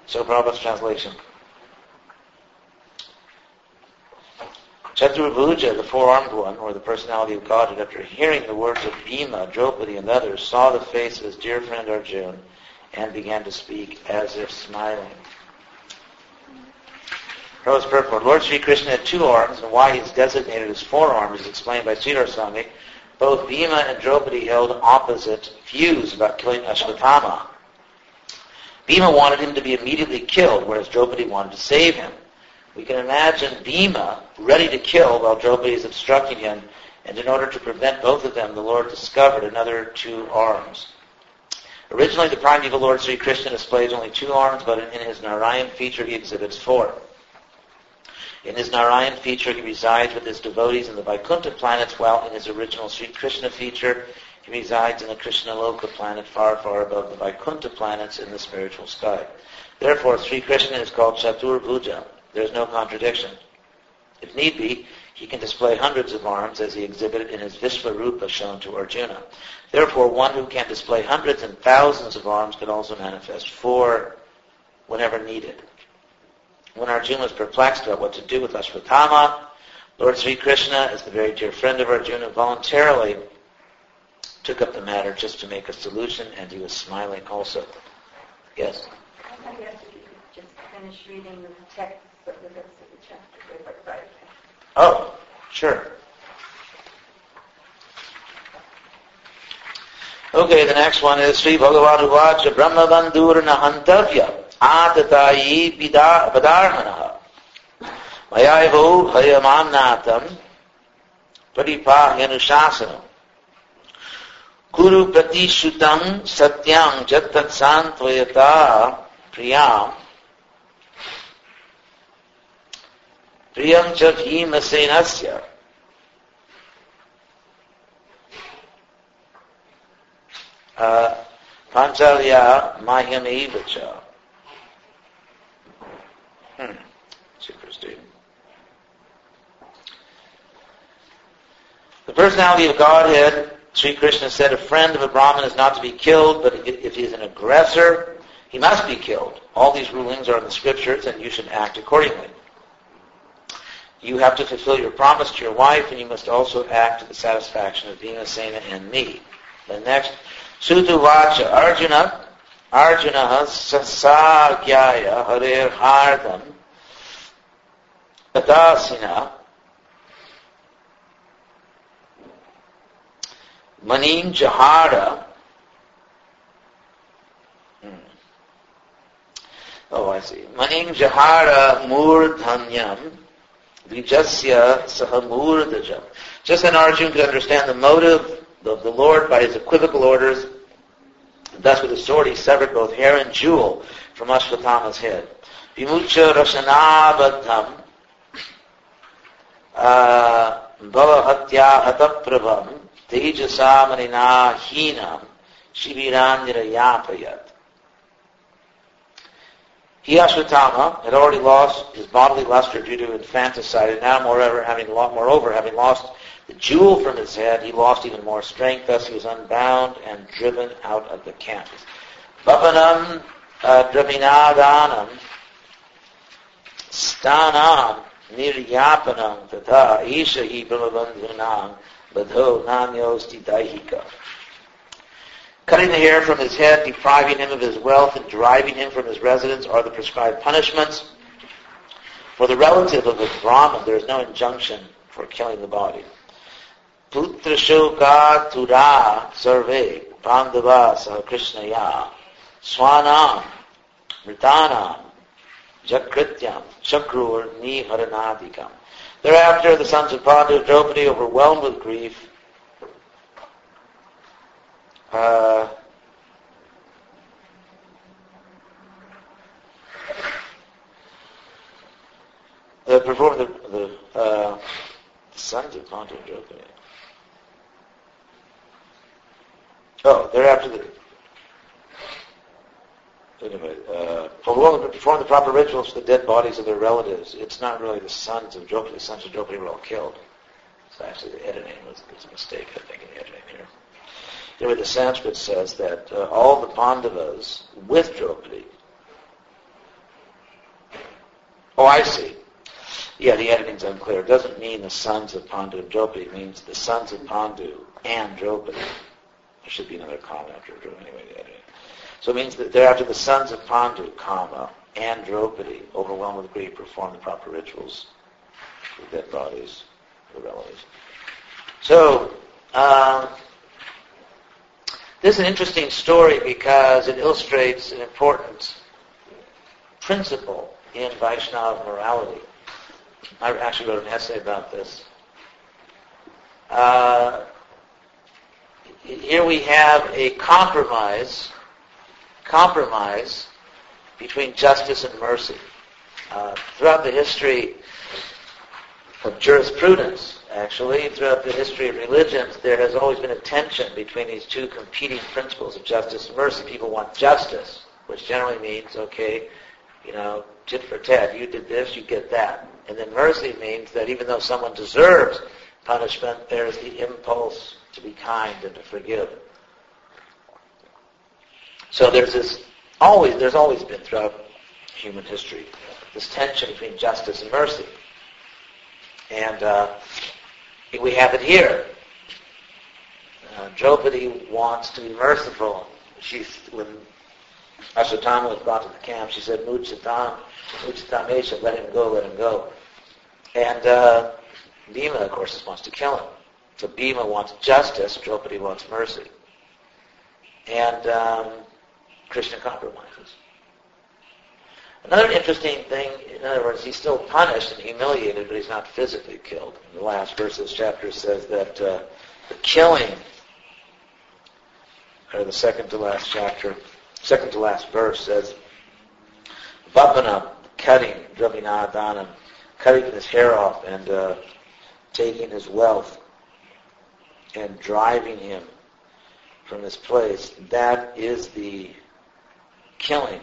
So Prabhupada's translation. Chaturabhuja, the four-armed one, or the personality of Godhead, after hearing the words of Bhima, Draupadi, and others, saw the face of his dear friend Arjuna and began to speak as if smiling. Prabhupada's purport. Lord Sri Krishna had two arms, and why he is designated as four-armed is explained by Sridhar Swami. Both Bhima and Draupadi held opposite views about killing Ashwatthama. Bhima wanted him to be immediately killed, whereas Draupadi wanted to save him. We can imagine Bhima ready to kill while Draupadi is obstructing him, and in order to prevent both of them, the Lord discovered another two arms. Originally, the primeval Lord Sri Krishna displays only two arms, but in his Narayan feature he exhibits four. In his Narayan feature he resides with his devotees in the Vaikuntha planets, while in his original Sri Krishna feature he resides in the Krishnaloka planet far, far above the Vaikuntha planets in the spiritual sky. Therefore, Sri Krishna is called Chaturbhuja. There is no contradiction. If need be, he can display hundreds of arms as he exhibited in his Vishvarupa shown to Arjuna. Therefore, one who can display hundreds and thousands of arms can also manifest four whenever needed. When Arjuna was perplexed about what to do with Ashwatthama, Lord Sri Krishna, as the very dear friend of Arjuna, voluntarily took up the matter just to make a solution, and he was smiling also. Yes? I guess you could just finish reading the text of the rest of the chapter. Right. Oh, sure. Okay, the next one is Sri Bhagavan Uvacha Brahma Bandhur Nahantavya Atatayi Badarhanaha Mayaivo Hayamamnatam Paripahyanushasana Kuru Pratishutam Satyam Jatatsanttvayata Priyam Priyam cha Bhimasenasya Panchalya Mahyameva. Interesting. The personality of Godhead, Sri Krishna said, a friend of a Brahmin is not to be killed, but if he is an aggressor, he must be killed. All these rulings are in the scriptures, and you should act accordingly. You have to fulfill your promise to your wife, and you must also act to the satisfaction of Bhimasena and me. The next, Sutuvacha Arjuna Sasagyaya Harer Hardam Padasina Manim Jahara. Oh, I see. Manim Jahara Murdhanyam Vijasya Sahamurdajam. Just then Arjuna could understand the motive of the Lord by his equivocal orders. Thus with his sword he severed both hair and jewel from Ashwatthama's head. Vimucha Rashanabadham Bhavahatya Hataprabham Tejasamanina Hinam Shivirandhirayapayat. He, Ashwatthama, had already lost his bodily luster due to infanticide, and now, moreover, having lost the jewel from his head, he lost even more strength. Thus, he was unbound and driven out of the camp. Bhavanam Draminadanam Stanam Niryapanam Tata Isha Hi Brahmabandhunam Badho Namyosti Daihika. Cutting the hair from his head, depriving him of his wealth, and driving him from his residence are the prescribed punishments. For the relative of a Brahman, there is no injunction for killing the body. Putra shoka tura sarve pandava saha krishnaya swanam mritanam jakrityam chakrur niharanadikam. Thereafter, the sons of Pandu, Draupadi, overwhelmed with grief, perform the sons of Pandu and Draupadi. Oh, thereafter perform the proper rituals for the dead bodies of their relatives. It's not really the sons of Draupadi. The sons of Draupadi were all killed. So actually the editing was a mistake, I think, in the editing here. Anyway, the Sanskrit says that all the Pandavas with Draupadi Oh, I see. Yeah, the editing's unclear. It doesn't mean the sons of Pandu and Draupadi. It means the sons of Pandu and Draupadi. There should be another comma after Draupadi. Anyway, the editing. So it means that thereafter the sons of Pandu, comma, and Draupadi, overwhelmed with grief, perform the proper rituals for dead bodies, for the relatives. So, this is an interesting story because it illustrates an important principle in Vaishnava morality. I actually wrote an essay about this. Here we have a compromise between justice and mercy. Throughout the history of jurisprudence, actually, throughout the history of religions, there has always been a tension between these two competing principles of justice and mercy. People want justice, which generally means, okay, tit for tat, you did this, you get that. And then mercy means that even though someone deserves punishment, there is the impulse to be kind and to forgive. So there's always been throughout human history this tension between justice and mercy. And we have it here. Draupadi wants to be merciful. When Ashwatthama was brought to the camp, she said, Muchatamesha, let him go. And Bhima, of course, wants to kill him. So Bhima wants justice, Draupadi wants mercy. And Krishna compromises. Another interesting thing, in other words, he's still punished and humiliated, but he's not physically killed. In the last verse of this chapter says that the killing, or the second to last verse says, Vapana, cutting, Dravinadanan, cutting his hair off and taking his wealth and driving him from his place. That is the killing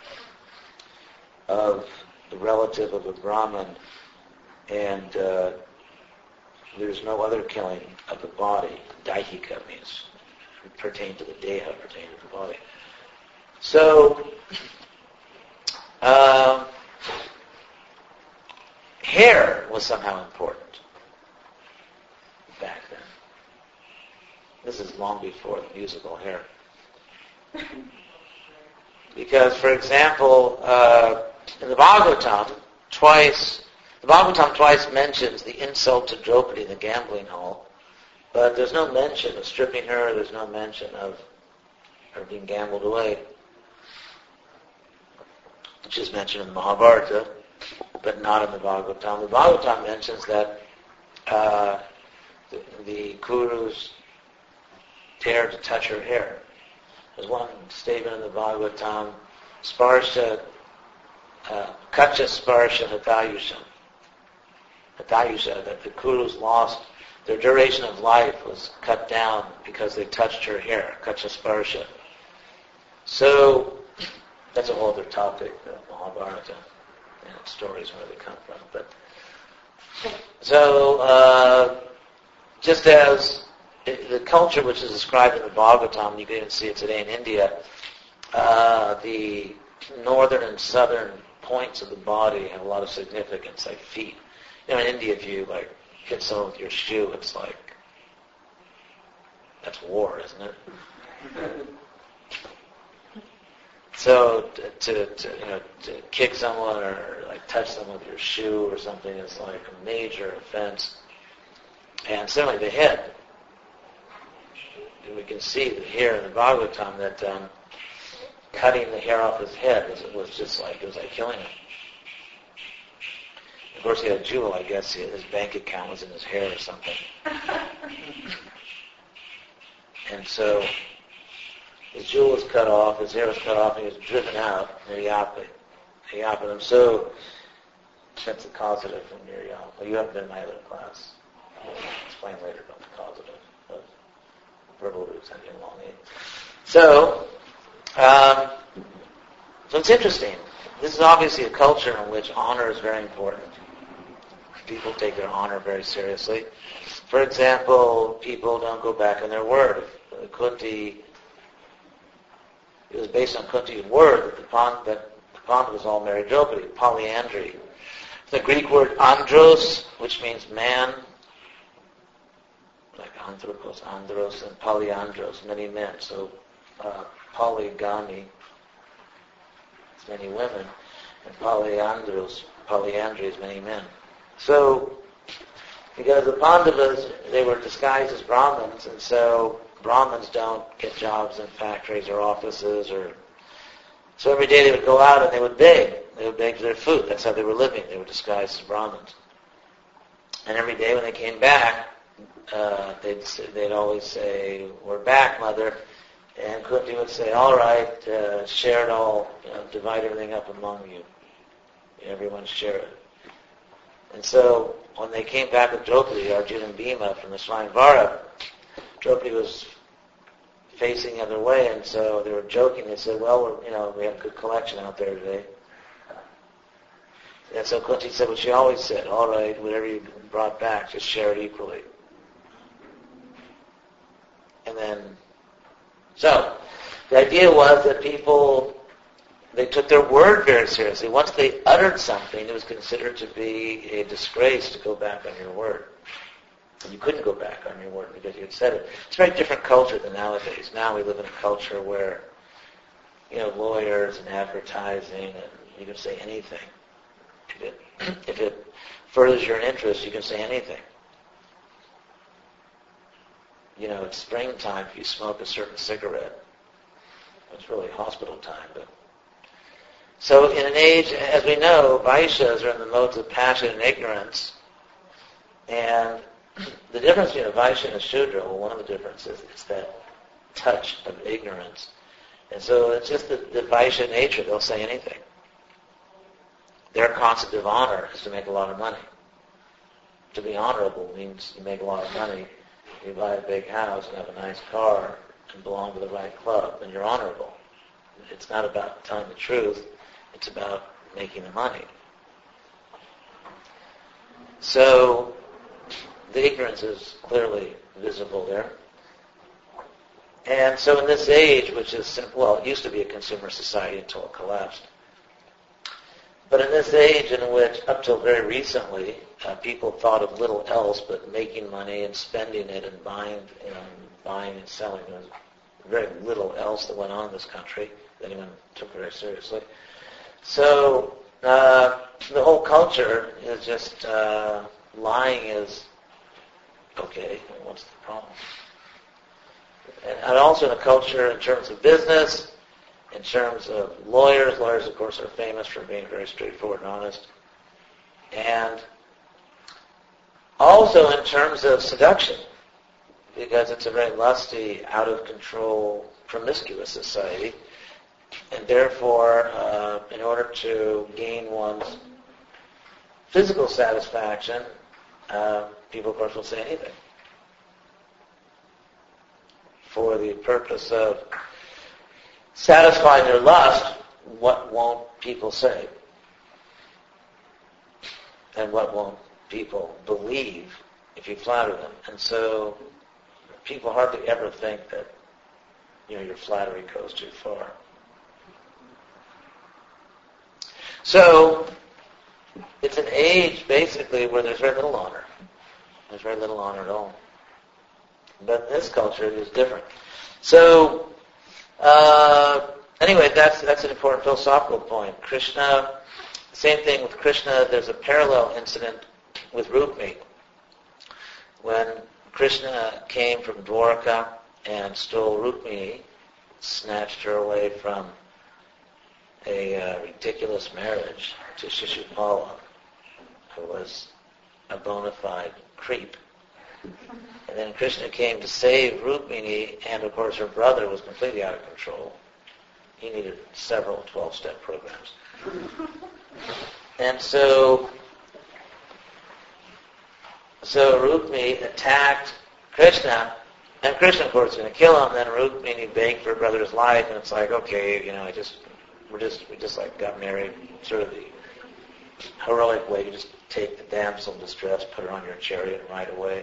of the relative of a Brahmin, and there's no other killing of the body. Daihika means pertain to the deha, pertain to the body. So, hair was somehow important back then. This is long before the musical Hair. Because, for example, in the Bhagavatam twice mentions the insult to Draupadi in the gambling hall, but there's no mention of stripping her, there's no mention of her being gambled away, which is mentioned in the Mahabharata, but not in the Bhagavatam. The Bhagavatam mentions that the Kurus dared to touch her hair. There's one statement in the Bhagavatam, Sparsha, Kacha Sparsha Hatayusham. Hatayusha, that the Kurus lost, their duration of life was cut down because they touched her hair, Kacha Sparsha. So, that's a whole other topic, the Mahabharata, and stories where they come from. But so, just as the culture which is described in the Bhagavatam, you can even see it today in India, the northern and southern points of the body have a lot of significance, like feet. In India, if you hit someone with your shoe, it's like, that's war, isn't it? So to kick someone or touch someone with your shoe or something is like a major offense. And certainly the head. And we can see here in the Bhagavatam that cutting the hair off his head was just like, it was like killing him. Of course, he had a jewel, I guess. His bank account was in his hair or something. And so his jewel was cut off, his hair was cut off, and he was driven out, Niryapanam. So that's the causative from Niryapa. Well, you haven't been in my other class. I'll explain later about the causative of verbal roots and elongate. So it's interesting. This is obviously a culture in which honor is very important. People take their honor very seriously. For example, people don't go back on their word. Kunti, it was based on Kunti's word that the Pandavas all married Draupadi, polyandry. The Greek word andros, which means man, like anthropos, andros, and polyandros, many men. So polygamy is many women, and polyandros, polyandry is many men. So, because the Pandavas, they were disguised as Brahmins, and so Brahmins don't get jobs in factories or offices, so every day they would go out and they would beg. They would beg for their food. That's how they were living. They were disguised as Brahmins. And every day when they came back, they'd always say, "We're back, Mother." And Kunti would say, "All right, share it all, divide everything up among you. Everyone share it." And so when they came back with Draupadi, Arjuna and Bhima from the Swayamvara, Draupadi was facing the other way, and so they were joking. They said, "Well, we have a good collection out there today." And so Kunti said what she always said, "All right, whatever you brought back, just share it equally." And then, so the idea was that people, they took their word very seriously. Once they uttered something, it was considered to be a disgrace to go back on your word. And you couldn't go back on your word because you had said it. It's a very different culture than nowadays. Now we live in a culture where, lawyers and advertising, and you can say anything. If it furthers your interest, you can say anything. It's springtime if you smoke a certain cigarette. It's really hospital time, but. So in an age, as we know, Vaishyas are in the modes of passion and ignorance. And the difference between a Vaishya and a Shudra, well, one of the differences is that touch of ignorance. And so it's just the Vaishya nature. They'll say anything. Their concept of honor is to make a lot of money. To be honorable means you make a lot of money, you buy a big house and have a nice car and belong to the right club, and you're honorable. It's not about telling the truth. It's about making the money. So the ignorance is clearly visible there. And so in this age, which is, it used to be a consumer society until it collapsed. But in this age in which, up till very recently, people thought of little else but making money and spending it and buying and selling, there was very little else that went on in this country that anyone took very seriously. So the whole culture is just lying is okay. What's the problem? And also in the culture in terms of business, in terms of lawyers. Lawyers, of course, are famous for being very straightforward and honest. And also in terms of seduction, because it's a very lusty, out-of-control, promiscuous society. And therefore, in order to gain one's physical satisfaction, people, of course, will say anything for the purpose of satisfying their lust. What won't people say? And what won't people believe if you flatter them? And so people hardly ever think that your flattery goes too far. So it's an age, basically, where there's very little honor. There's very little honor at all. But in this culture, it is different. So, anyway, that's an important philosophical point. Krishna, same thing with Krishna. There's a parallel incident with Rukmini. When Krishna came from Dwarka and stole Rukmini, snatched her away from a ridiculous marriage to Shishupala, who was a bona fide creep. And then Krishna came to save Rukmini, and of course her brother was completely out of control. He needed several 12-step programs. And so Rukmini attacked Krishna, and Krishna, of course, was going to kill him. Then Rukmini begged for her brother's life, and it's like, okay, we just like got married, sort of the heroic way. You just take the damsel in distress, put her on your chariot, and ride away.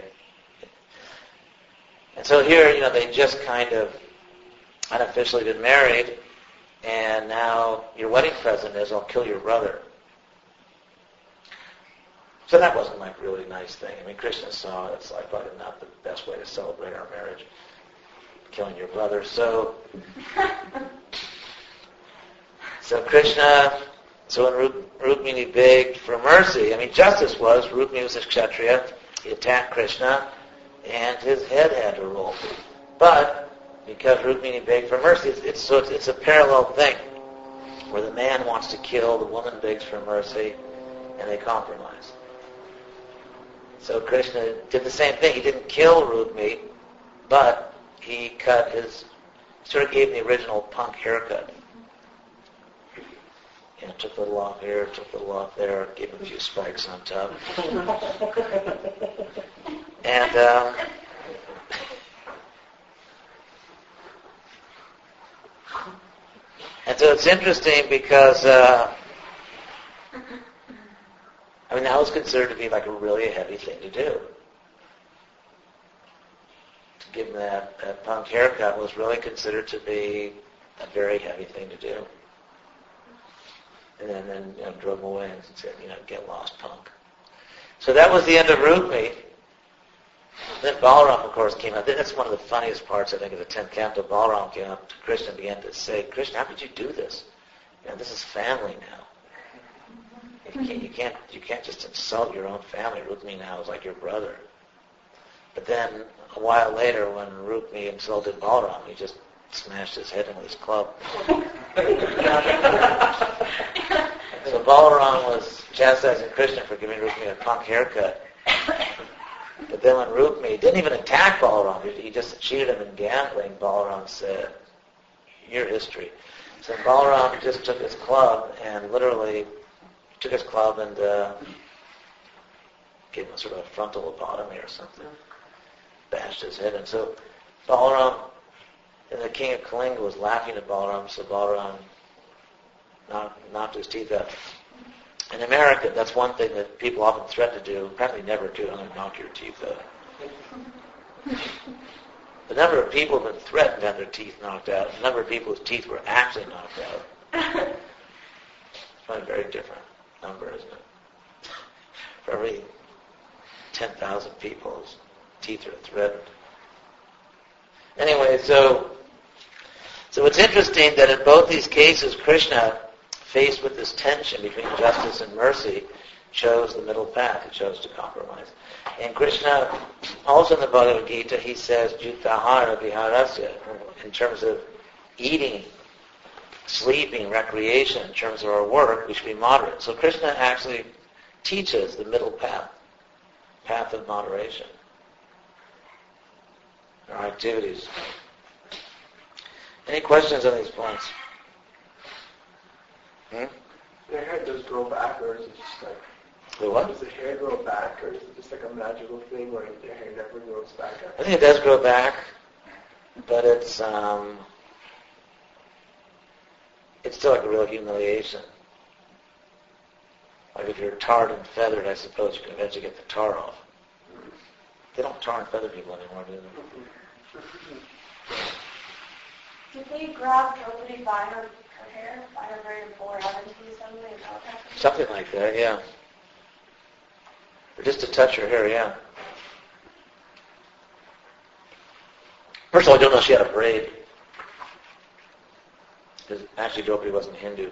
And so here, they just kind of unofficially been married, and now your wedding present is I'll kill your brother. So that wasn't like a really nice thing. I mean, Krishna saw it's like probably not the best way to celebrate our marriage, killing your brother. So Krishna, so when Rukmini begged for mercy, I mean, justice was, Rukmini was a Kshatriya, he attacked Krishna, and his head had to roll. But because Rukmini begged for mercy, it's a parallel thing, where the man wants to kill, the woman begs for mercy, and they compromise. So Krishna did the same thing. He didn't kill Rukmini, but he sort of gave him the original punk haircut. You know, took a little off here, took a little off there, gave him a few spikes on top. And so it's interesting because, I mean, that was considered to be like a really heavy thing to do. To give him that punk haircut was really considered to be a very heavy thing to do. And then drove him away and said, get lost, punk. So that was the end of Rukmini. Then Balaram, of course, came out. That's one of the funniest parts, I think, of the 10th canto. Balaram came up to Krishna and began to say, Krishna, how could you do this? This is family now. You can't just insult your own family. Rukmini now is like your brother. But then, a while later, when Rukmini insulted Balaram, he just smashed his head in with his club. So Balaram was chastising Krishna for giving Rukmini a punk haircut. But then when Rukmini didn't even attack Balaram, he just cheated him in gambling, Balaram said, your history. So Balaram just took his club and literally took his club and gave him sort of a frontal lobotomy or something. Bashed his head in. So Balaram, and the king of Kalinga was laughing at Balaram, so Balaram knocked his teeth out. In America, that's one thing that people often threaten to do. Apparently never do. I'm going to knock your teeth out. The number of people have been threatened to have their teeth knocked out. The number of people whose teeth were actually knocked out. It's probably a very different number, isn't it? For every 10,000 people, whose teeth are threatened. Anyway, so it's interesting that in both these cases, Krishna, faced with this tension between justice and mercy, chose the middle path. He chose to compromise. And Krishna, also in the Bhagavad Gita, he says, Jutahara viharasya, in terms of eating, sleeping, recreation, in terms of our work, we should be moderate. So Krishna actually teaches the middle path of moderation. Our activities. Any questions on these points? The hair does grow back, or is it just like... The what? Does the hair grow back, or is it just like a magical thing where the hair never grows back? I think it does grow back, but it's still like a real humiliation. Like if you're tarred and feathered, I suppose you can eventually get the tar off. They don't tar and feather people anymore, do they? Did they grab Draupadi by her hair, by her braid and pull her out into something? Something like that, yeah. Or just to touch her hair, yeah. First of all, I don't know if she had a braid. Because actually Draupadi wasn't Hindu.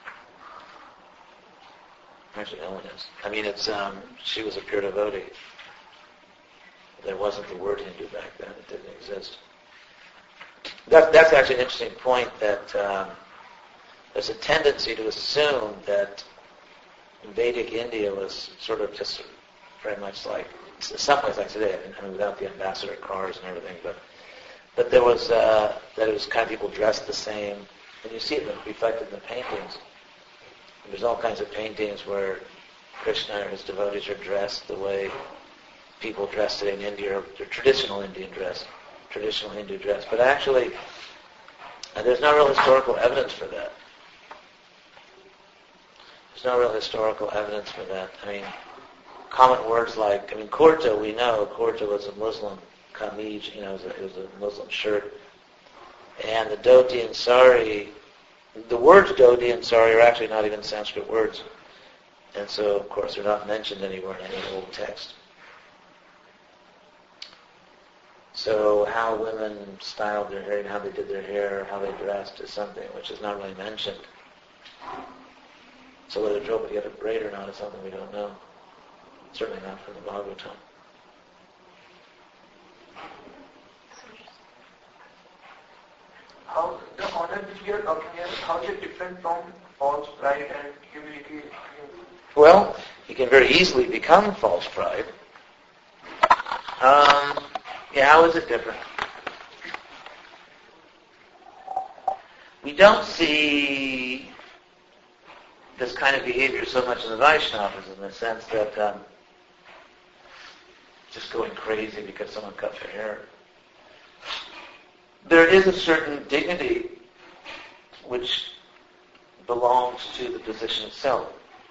Actually, no one is. I mean, she was a pure devotee. There wasn't the word Hindu back then. It didn't exist. That's actually an interesting point, that there's a tendency to assume that Vedic India was sort of just very much like, in some ways like today, I mean without the ambassador cars and everything, but there was, that it was kind of people dressed the same, and you see it reflected in the paintings. There's all kinds of paintings where Krishna or his devotees are dressed the way people dress today in India, or traditional Indian dress, traditional Hindu dress. But actually, there's no real historical evidence for that. There's no real historical evidence for that. I mean, common words like, kurta, we know, kurta was a Muslim kameez, it was a Muslim shirt. And the dhoti and sari the words Dodi and Sari are actually not even Sanskrit words. And so, of course, they're not mentioned anywhere in any old text. So how women styled their hair and how they did their hair, how they dressed is something which is not really mentioned. So whether Draupadi had a braid or not is something we don't know. Certainly not from the Bhagavatam. How the honor which we are talking here, how is it different from false pride and humility? Well, you can very easily become false pride. How is it different? We don't see this kind of behavior so much in the Vaishnavas in the sense that just going crazy because someone cut their hair. There is a certain dignity which belongs to the position itself.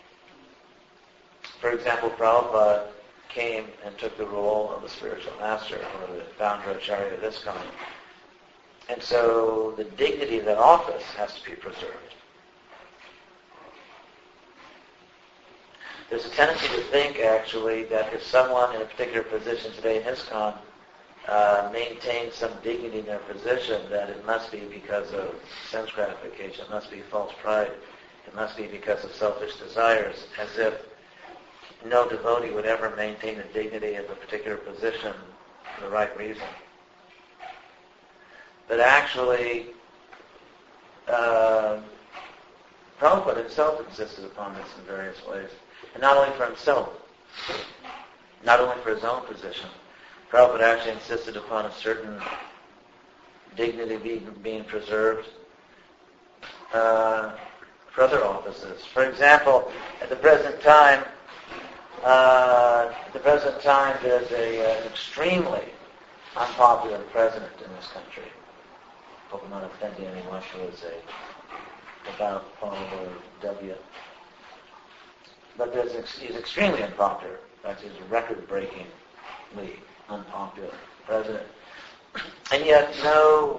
For example, Prabhupada came and took the role of the spiritual master or the founder acharya of ISKCON. And so the dignity of that office has to be preserved. There's a tendency to think, actually, that if someone in a particular position today in ISKCON maintains some dignity in their position, that it must be because of sense gratification, it must be false pride, it must be because of selfish desires, as if no devotee would ever maintain the dignity of a particular position for the right reason. But actually, Prabhupada himself insisted upon this in various ways. And not only for himself, not only for his own position. Prabhupada actually insisted upon a certain dignity being preserved for other offices. For example, at the present time, there's an extremely unpopular president in this country. Hope I'm not offending anyone who is about Paul or W. But he's extremely unpopular. In fact, he's a record-breakingly unpopular president. And yet no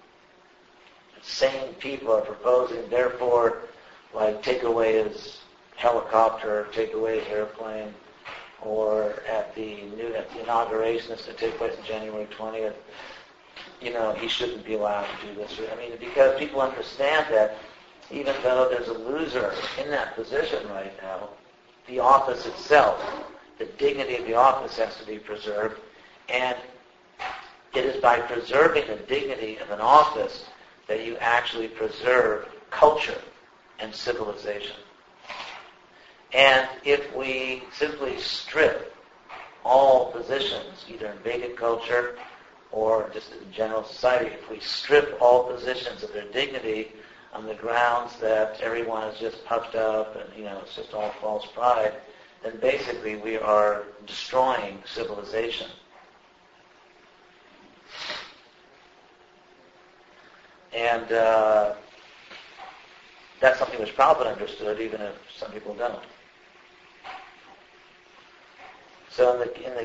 sane people are proposing, therefore, like, take away his helicopter, take away his airplane, or at the inauguration that's going to take place on January 20th, he shouldn't be allowed to do this. I mean, because people understand that even though there's a loser in that position right now, the office itself, the dignity of the office has to be preserved, and it is by preserving the dignity of an office that you actually preserve culture and civilization. And if we simply strip all positions, either in Vedic culture or just in general society, if we strip all positions of their dignity on the grounds that everyone is just puffed up and, it's just all false pride, then basically we are destroying civilization. And that's something which Prabhupada understood, even if some people don't. So in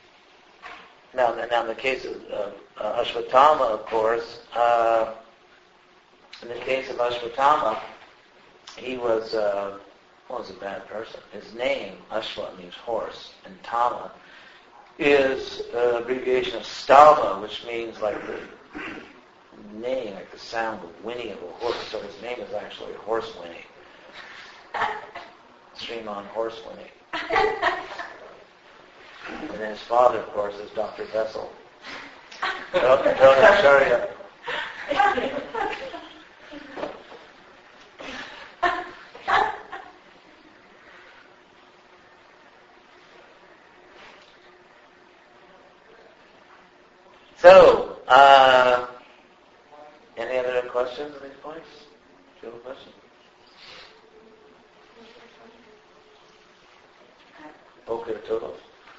the case of Ashwatthama, of course, in the case of Ashwatthama, he was a bad person. His name, Ashwa, means horse, and Tama is an abbreviation of Stava, which means like the name, like the sound, the whinny of a horse. So his name is actually Horse Whinny. Sriman Horse Whinny. And then his father, of course, is Dr. Bessel. Dronacharya. So, any other questions at these points? Do you have a question? Okay, total.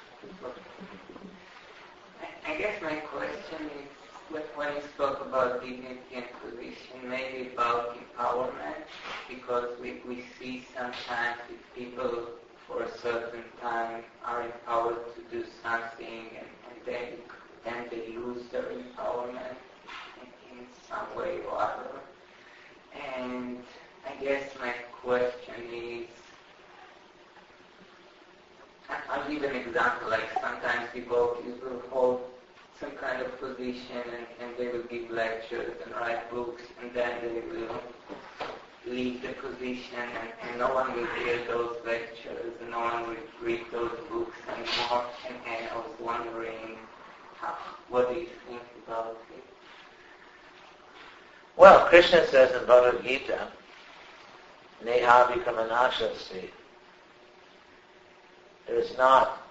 I guess my question is, when you spoke about dignity and position, maybe about empowerment, because we see sometimes if people for a certain time are empowered to do something and then they lose their empowerment in some way or other. And I guess my question is, I'll give an example, like sometimes people will hold some kind of position and they will give lectures and write books and then they will leave the position and no one will hear those lectures and no one will read those books anymore. And I was wondering, what do you think about it? Well, Krishna says in Bhagavad Gita, Neha Vikramanashasti. There's not,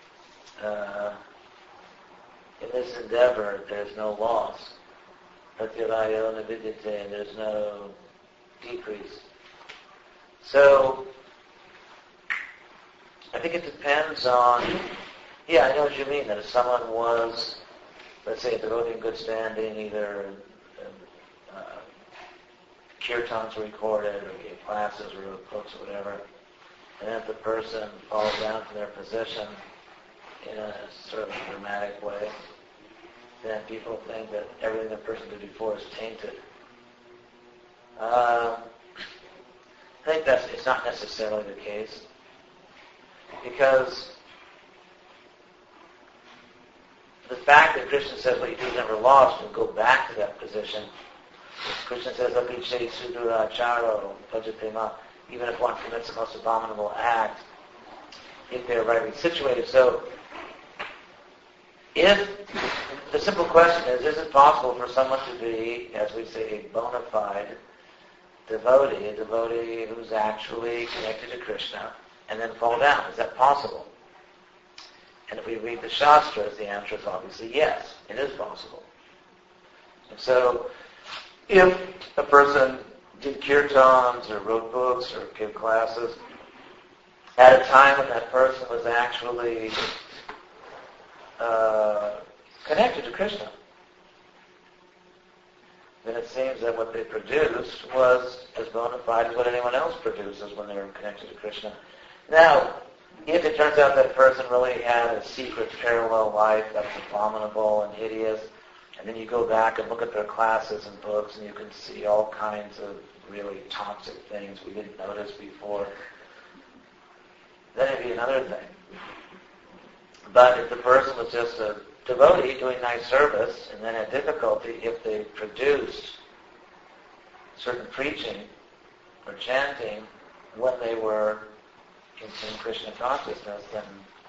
in this endeavor, there's no loss. Pratyavayo navidyate, and there's no decrease. So, I think it depends on, yeah, I know what you mean, that if someone was, let's say, a devotee in good standing, either kirtans were recorded, or gave classes, or wrote books, or whatever, and if the person falls down from their position in a sort of a dramatic way, then people think that everything the person did before is tainted. I think it's not necessarily the case, because the fact that Krishna says what you do is never lost, and go back to that position. Krishna says, Apiche Sudura Charo Pajatema, even if one commits the most abominable act, if they're rightly situated. So, if the simple question is it possible for someone to be, as we say, a bona fide devotee, a devotee who's actually connected to Krishna, and then fall down? Is that possible? And if we read the Shastras, the answer is obviously yes, it is possible. And so, if a person did kirtans or wrote books or gave classes at a time when that person was actually connected to Krishna, then it seems that what they produced was as bona fide as what anyone else produces when they were connected to Krishna. Now, if it turns out that person really had a secret parallel life that's abominable and hideous, and then you go back and look at their classes and books and you can see all kinds of really toxic things we didn't notice before, then it'd be another thing. But if the person was just a devotee doing nice service and then had difficulty, if they produced certain preaching or chanting when they were in Krishna consciousness, then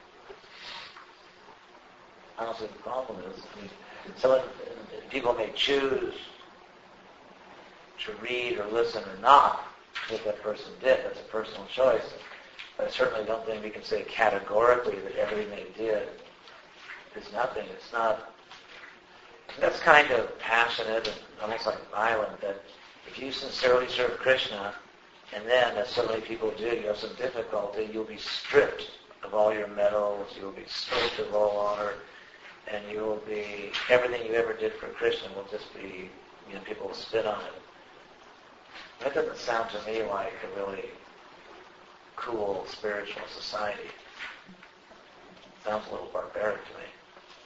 I don't see what the problem is. People may choose to read or listen or not what that person did. That's a personal choice. But I certainly don't think we can say categorically that everything they did is nothing. It's not. That's kind of passionate and almost like violent, that if you sincerely serve Krishna, and then, as so many people do, you have some difficulty, you'll be stripped of all your medals, you'll be stripped of all honor, and you will be, everything you ever did for Krishna will just be, people will spit on it. That doesn't sound to me like a really cool spiritual society. It sounds a little barbaric to me.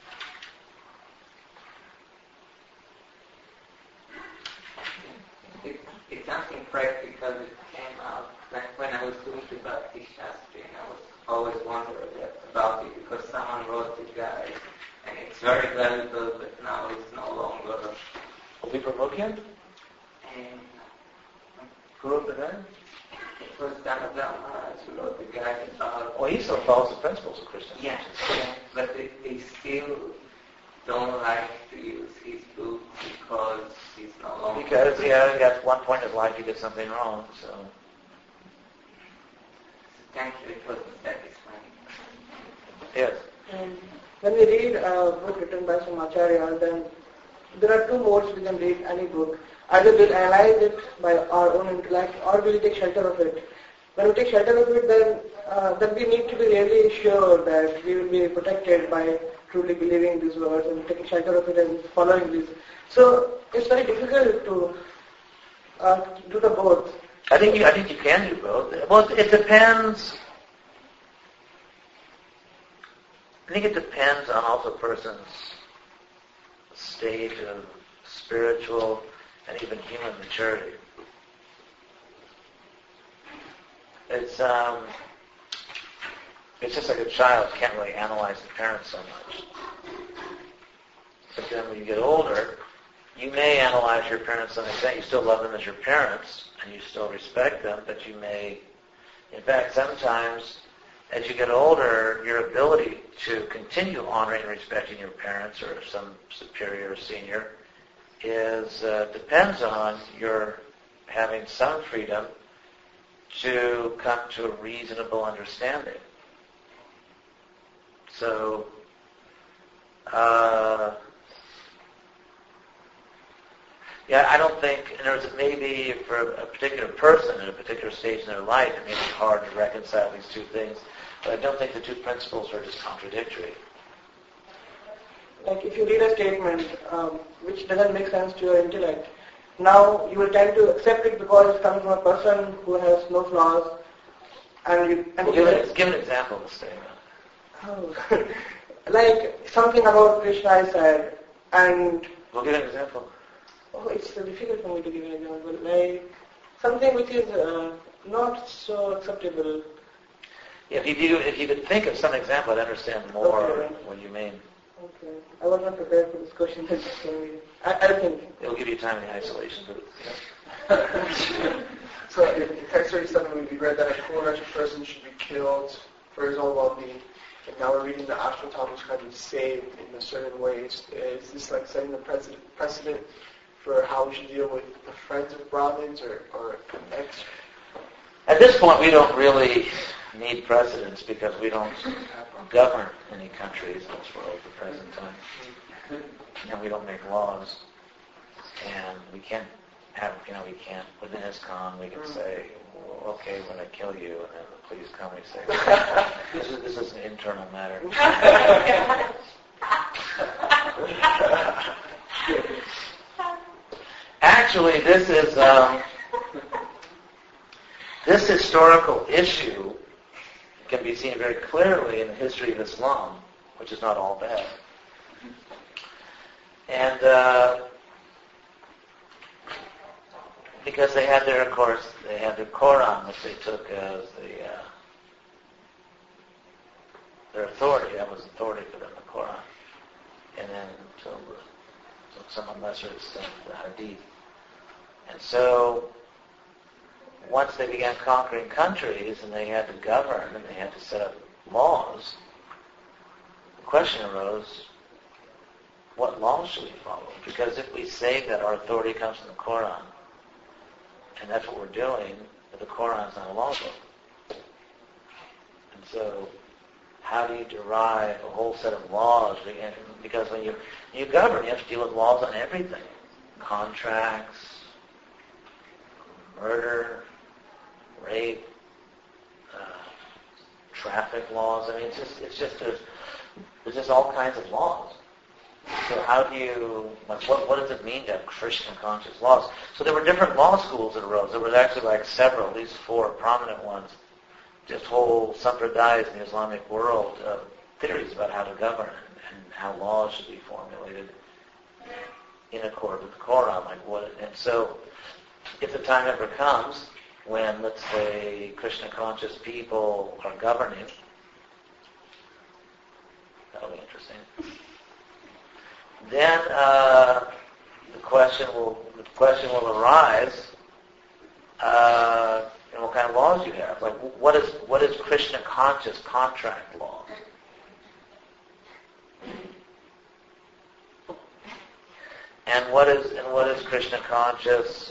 It's something practical that came out when I was doing the Bhakti Shastri, and I was always wondering about it because someone wrote the guide, and it's very valuable, but now it's no longer. Only from Mukhian? And Who wrote the guide? it was Damodar Maharaj who wrote the guide about. Well, he still follows the principles of Krishna. Yeah, but they still don't like to use his book because he's no longer. Because, at one point in his life he did something wrong, so. Thank you, it wasn't satisfying. Yes. And when we read a book written by some Acharya, then there are two modes we can read any book. Either we'll analyze it by our own intellect, or we'll take shelter of it. When we take shelter of it, then we need to be really sure that we will be protected by truly believing these words and taking shelter of it and following these. So it's very difficult to do the both. I think you can do both. Well, it depends. I think it depends on also a person's stage of spiritual and even human maturity. It's just like a child can't really analyze the parents so much. But then when you get older, you may analyze your parents to some extent. You still love them as your parents, and you still respect them, but you may, in fact, sometimes as you get older, your ability to continue honoring and respecting your parents or some superior or senior depends on your having some freedom to come to a reasonable understanding. So, I don't think, in other words, maybe for a particular person at a particular stage in their life, it may be hard to reconcile these two things, but I don't think the two principles are just contradictory. Like if you read a statement which doesn't make sense to your intellect, now you will tend to accept it because it's coming from a person who has no flaws, Give an example of the statement. Oh, like something about Krishna I said, and We'll give an example. It's difficult for me to give an example. Like something which is not so acceptable. If you could think of some example, I'd understand more what you mean. Okay. I was not prepared for this question. I think. It'll give you time in isolation. So in text 37 we read that a cruel person should be killed for his own well-being. And now we're reading the Ashwatthama was kind of saved in a certain way. Is this like setting the precedent for how we should deal with the friends of Brahmins or ex? At this point, we don't really need precedents because we don't govern any countries in this world at the present time. And we don't make laws. And we can't have, within ISKCON, we can say, well, okay, when I kill you, and then please come and say, this is an internal matter. Actually, this historical issue can be seen very clearly in the history of Islam, which is not all bad. And because they had their Quran, which they took as their authority. That was authority for them, the Quran. And then to some lesser extent, the Hadith. And so, once they began conquering countries and they had to govern and they had to set up laws, the question arose, what laws should we follow? Because if we say that our authority comes from the Quran, and that's what we're doing, but the Quran is not a law book. And so, how do you derive a whole set of laws? Because when you govern, you have to deal with laws on everything. Contracts, murder, rape, traffic laws. I mean, there's just all kinds of laws. So how do you, what does it mean to have Krishna conscious laws? So there were different law schools that arose. There was actually several, at least 4 prominent ones, just whole sampradayas in the Islamic world, theories about how to govern and how laws should be formulated in accord with the Quran. And so if the time ever comes when, let's say, Krishna conscious people are governing, that'll be interesting. Then the question will arise, and what kind of laws you have? Like, what is Krishna conscious contract law? And what is Krishna conscious?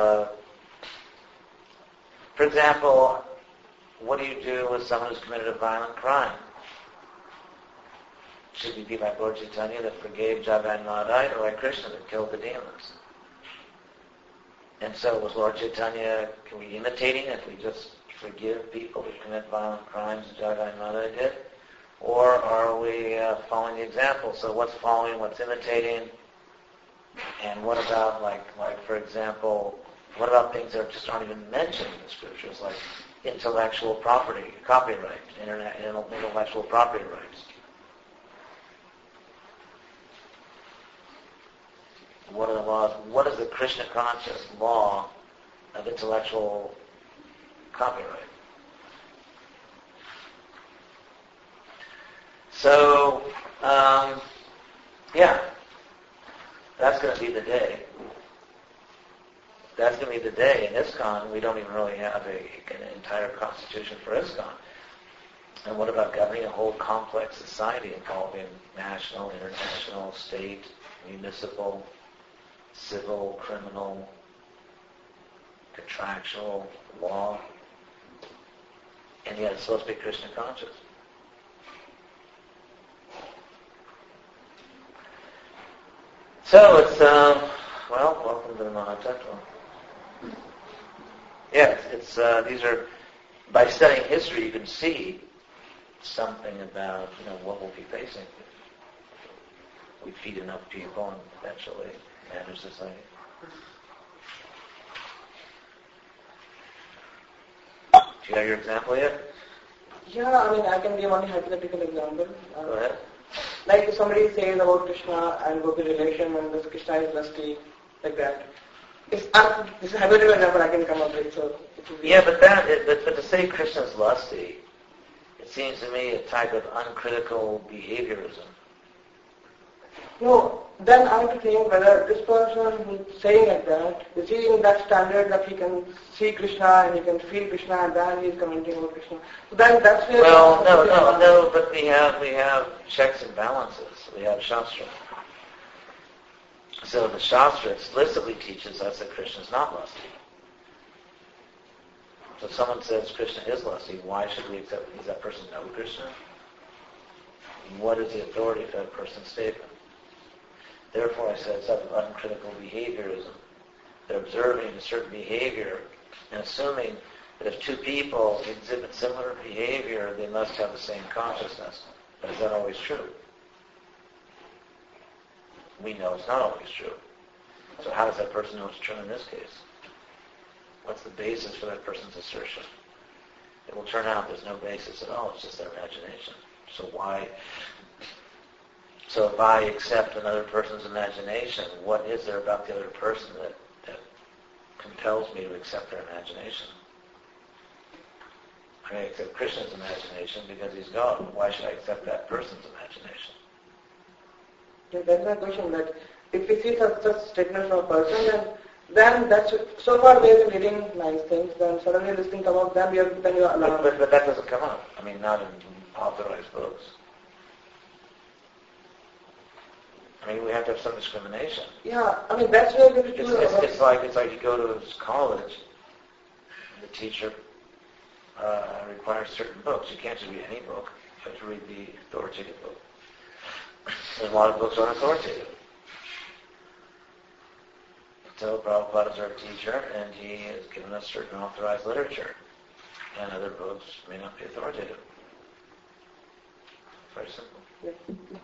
For example, what do you do with someone who's committed a violent crime? Should we be like Lord Chaitanya that forgave Jagai and Madai, or like Krishna that killed the demons? And so was Lord Chaitanya, can we imitate him if we just forgive people who commit violent crimes as Jagai and Madai did? Or are we following the example? So what's following, what's imitating? And what about, like for example, what about things that just aren't even mentioned in the scriptures, like intellectual property, copyright, intellectual property rights? What are the laws? What is the Krishna conscious law of intellectual copyright? So, yeah, that's going to be the day. That's going to be the day. In ISKCON, we don't even really have an entire constitution for ISKCON. And what about governing a whole complex society involving national, international, state, municipal, civil, criminal, contractual, law? And yet it's supposed to be Krishna conscious. So it's, welcome to the Mahatattva. Yeah, these are, by studying history, you can see something about, what we'll be facing. We feed enough people and eventually manage society. Do you have your example yet? Yeah, I can give one hypothetical example. Go ahead. Like if somebody says about Krishna and Gopi relation and this Krishna is lusty, like that. This is a hypothetical example I can come up with. So yeah, but to say Krishna is lusty, it seems to me a type of uncritical behaviorism. No, then I have to think whether this person who's saying like that, is he in that standard that he can see Krishna and he can feel Krishna and then he's commenting about Krishna. So then that's where... Well, no, but we have checks and balances. We have Shastra. So the Shastra explicitly teaches us that Krishna is not lusty. So if someone says Krishna is lusty, why should we accept? Does that person know Krishna? And what is the authority for that person's statement? Therefore, I said it's of uncritical behaviorism. They're observing a certain behavior and assuming that if two people exhibit similar behavior, they must have the same consciousness. But is that always true? We know it's not always true. So how does that person know it's true in this case? What's the basis for that person's assertion? It will turn out there's no basis at all. It's just their imagination. So why? So if I accept another person's imagination, what is there about the other person that compels me to accept their imagination? I accept Krishna's imagination because he's God. Why should I accept that person's imagination? Yeah, that's my question. That if we see such statements from a person, then that's so far we have been reading nice things. Then suddenly this thing come up. Then you are alarmed. But that doesn't come up. Not in authorized books. We have to have some discrimination. Yeah, that's where we do. It's like you go to college. The teacher requires certain books. You can't just read any book. You have to read the authoritative book. There's a lot of books aren't authoritative. So Prabhupada is our teacher, and he has given us certain authorized literature, and other books may not be authoritative. Very simple. Yeah.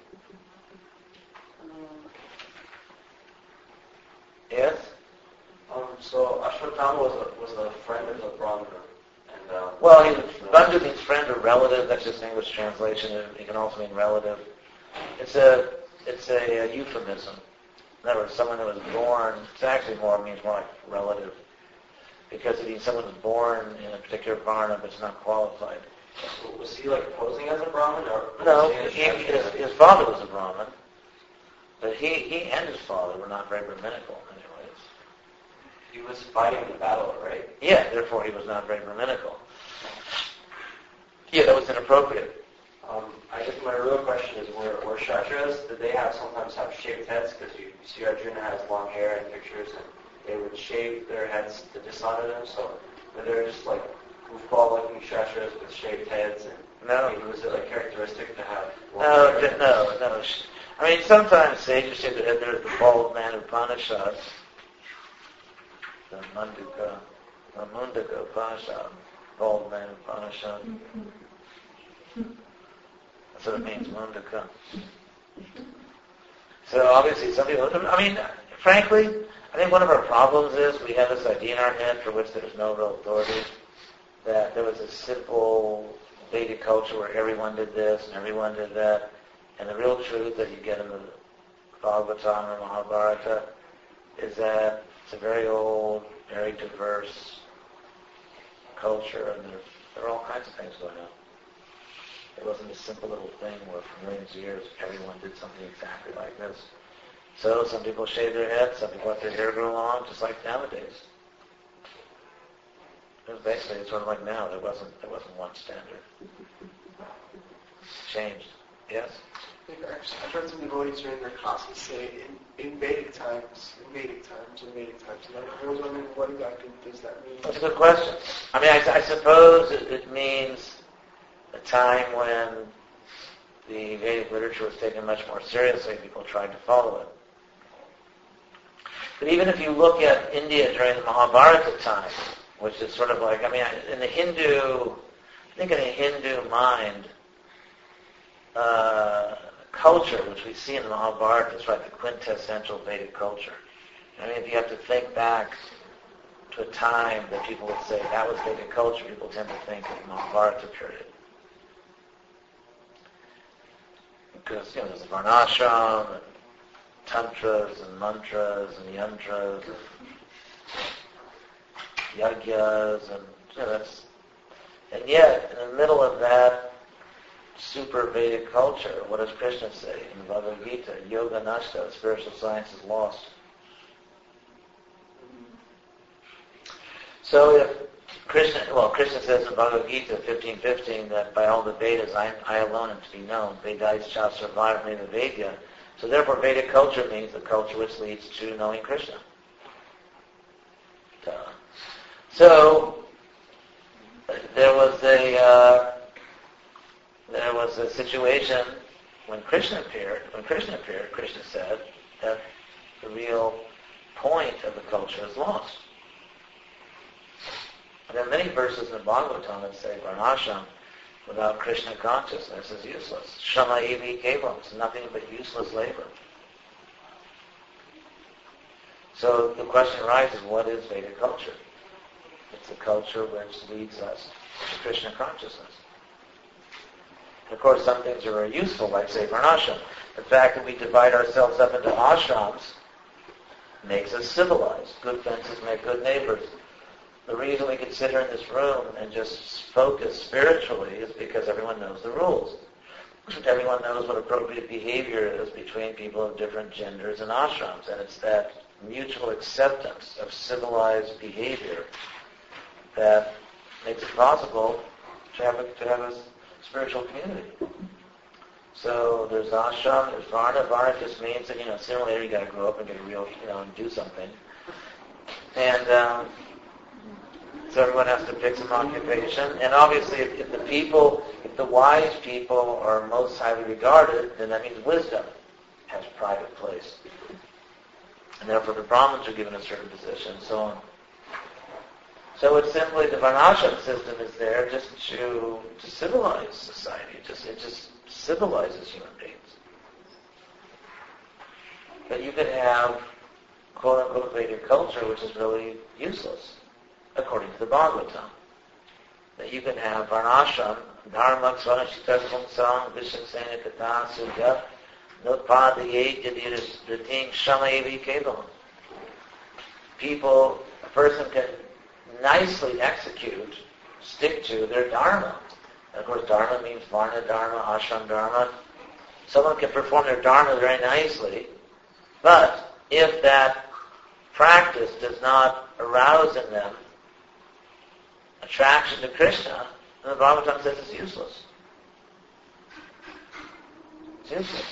Yes? So Ashwatthama was a friend of the Brahmana. Bandhu means friend or relative. That's just English translation. It can also mean relative. It's a euphemism. In other words, someone that was born, it actually means more like relative. Because it means someone was born in a particular varna but is not qualified. So was he posing as a Brahmin? No, his father was a Brahmin. But he and his father were not very Brahminical anyways. He was fighting the battle, right? Yeah, therefore he was not very Brahminical. Yeah, that was inappropriate. I guess my real question is, were Kshatras, did they sometimes have shaved heads? Because you see Arjuna has long hair in pictures, and they would shave their heads to dishonor them, so were they just goofball-looking Kshatras with shaved heads? And no. Was it characteristic to have long hair? No. Sometimes sages say that there's the bald man Upanishad, the Mundaka Upanishad, bald man Upanishad. That's what it means, Mundaka. So obviously some people, frankly, I think one of our problems is we have this idea in our head for which there's no real authority, that there was a simple Vedic culture where everyone did this and everyone did that. And the real truth that you get in the Bhagavatam or Mahabharata is that it's a very old, very diverse culture, and there are all kinds of things going on. It wasn't a simple little thing where for millions of years everyone did something exactly like this. So some people shave their heads, some people let their hair grow long, just like nowadays. It was basically, it's sort of like now. There wasn't one standard. It's changed. Yes? I've heard some devotees during their classes say in Vedic times, and I was wondering what exactly does that mean? That's a good question. I mean, I suppose it means a time when the Vedic literature was taken much more seriously. People tried to follow it. But even if you look at India during the Mahabharata time, which is sort of like, I mean, in the Hindu, I think in a Hindu mind, culture, which we see in the Mahabharata, is like the quintessential Vedic culture. I mean, if you have to think back to a time that people would say that was Vedic culture, people tend to think of the Mahabharata period. Because, there's the Varnashram, and Tantras, and Mantras, and Yantras, and Yagyas, and, and yet, in the middle of that super Vedic culture, what does Krishna say in the Bhagavad Gita? Yoga nashta, spiritual science is lost. So if Krishna says in Bhagavad Gita 15:15 that by all the Vedas I alone am to be known. Vedais Shastra Varmena Vedya. So therefore Vedic culture means the culture which leads to knowing Krishna. So there was a situation when Krishna appeared. Krishna said that the real point of the culture is lost. And there are many verses in the Bhagavatam that say Varnashram without Krishna consciousness is useless. Shama evi kevam, it's nothing but useless labor. So the question arises, what is Vedic culture? It's a culture which leads us to Krishna consciousness. And of course, some things are very useful, like say Varnashram. The fact that we divide ourselves up into ashrams makes us civilized. Good fences make good neighbors. The reason we can sit here in this room and just focus spiritually is because everyone knows the rules. Everyone knows what appropriate behavior is between people of different genders and ashrams. And it's that mutual acceptance of civilized behavior that makes it possible to have a spiritual community. So there's ashram, there's varna. Varna just means that, sooner or later you got to grow up and get a real, and do something. And so everyone has to pick some occupation. And obviously, if the wise people are most highly regarded, then that means wisdom has private place. And therefore the Brahmins are given a certain position, and so on. So it's simply the Varnashram system is there just to civilize society. It just civilizes human beings. But you could have quote-unquote Vedic culture, which is really useless, according to the Bhagavatam. That you can have Varnashram, Dharma, Svanashita, Pungsang, Vishamsena, Kata, Sugya, Notpadaye, Yadirating, Shamaevi, Kevam. A person can nicely stick to their Dharma. And of course, Dharma means Varna Dharma, Ashram Dharma. Someone can perform their Dharma very nicely, but if that practice does not arouse in them attraction to Krishna, then the Bhagavatam says it's useless. It's useless.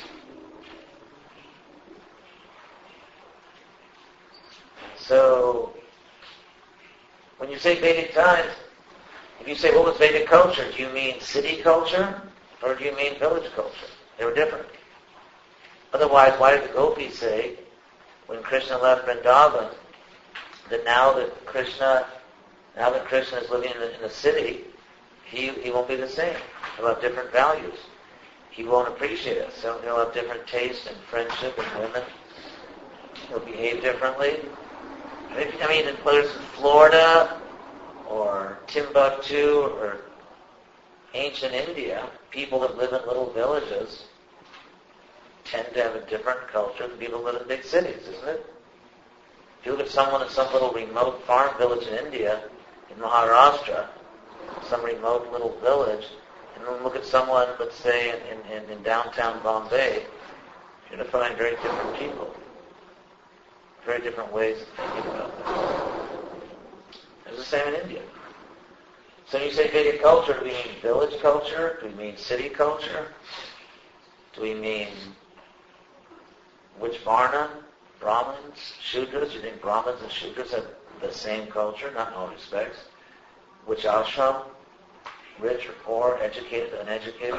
So, when you say Vedic times, if you say, what was Vedic culture, do you mean city culture or do you mean village culture? They were different. Otherwise, why did the gopis say, when Krishna left Vrindavan, that now that Krishna is living in the city, he won't be the same. He'll have different values. He won't appreciate us. So he'll have different tastes in friendship and women. He'll behave differently. I mean, whether it's in Florida or Timbuktu or ancient India, people that live in little villages tend to have a different culture than people that live in big cities, isn't it? If you look at someone in some little remote farm village in India, in Maharashtra, some remote little village, And then look at someone, let's say, in downtown Bombay, you're going to find very different people, very different ways of thinking about this. It's the same in India. So when you say Vedic culture, do we mean village culture? Do we mean city culture? Do we mean which varna? Brahmins, Shudras? Do you think Brahmins and Shudras have the same culture? Not in all respects. Which ashram? Rich or poor? Educated, uneducated?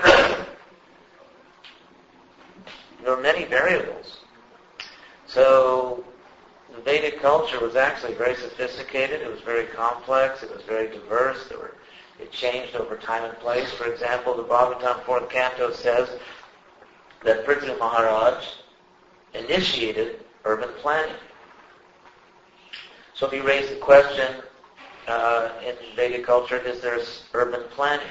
There are many variables. So the Vedic culture was actually very sophisticated. It was very complex. It was very diverse. It changed over time and place. For example, the Bhagavatam 4th canto says that Prithvi Maharaj initiated urban planning. So if you raise the question in Vedic culture, is there urban planning?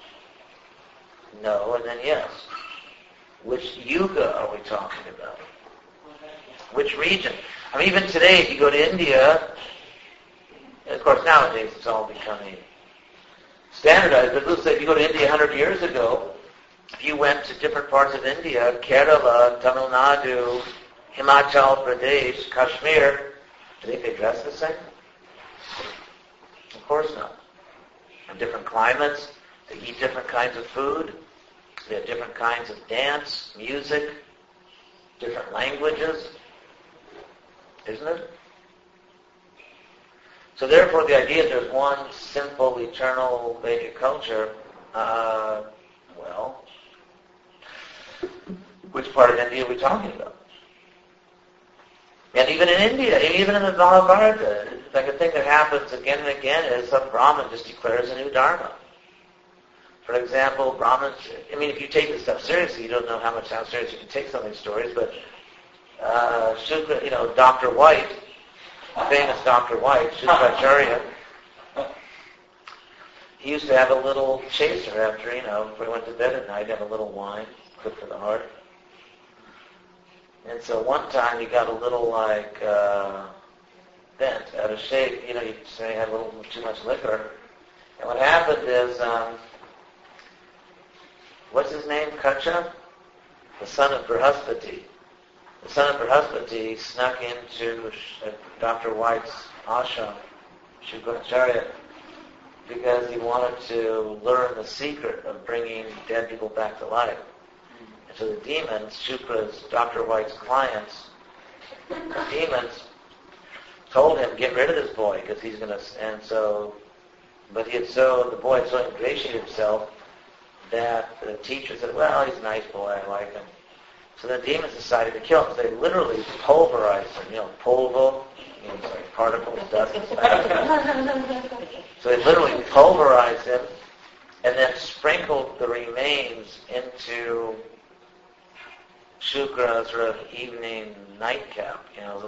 No, and then yes. Which yuga are we talking about? Which region? I mean, even today, if you go to India, and of course nowadays it's all becoming standardized, but let's say if you go to India 100 years ago, if you went to different parts of India, Kerala, Tamil Nadu, Himachal Pradesh, Kashmir, do you think they dress the same? Of course not. In different climates, they eat different kinds of food, they have different kinds of dance, music, different languages, isn't it? So therefore the idea that there's one simple, eternal Vedic culture, well, which part of India are we talking about? And even in India, even in the Mahabharata, like a thing that happens again and again is some Brahmin just declares a new Dharma. For example, Brahmins, I mean, if you take this stuff seriously, you don't know how serious you can take some of these stories, but Shukra, Dr. White, famous Dr. White, Shukracharya, he used to have a little chaser after, before he went to bed at night, have a little wine, good for the heart. And so one time he got a little bent, out of shape. You say he had a little too much liquor. And what happened is, what's his name? Kacha? The son of Brihaspati. The son of Brihaspati snuck into Dr. White's ashram, Shukracharya, because he wanted to learn the secret of bringing dead people back to life. And so the demons, Shukra's, Dr. White's clients, the demons told him, get rid of this boy, because he's going to, but the boy had so ingratiated himself that the teacher said, well, he's a nice boy, I like him. So the demons decided to kill him. So they literally pulverized him, polvo, means like particles, dust, and stuff. So they literally pulverized him and then sprinkled the remains into Shukra's sort of evening nightcap,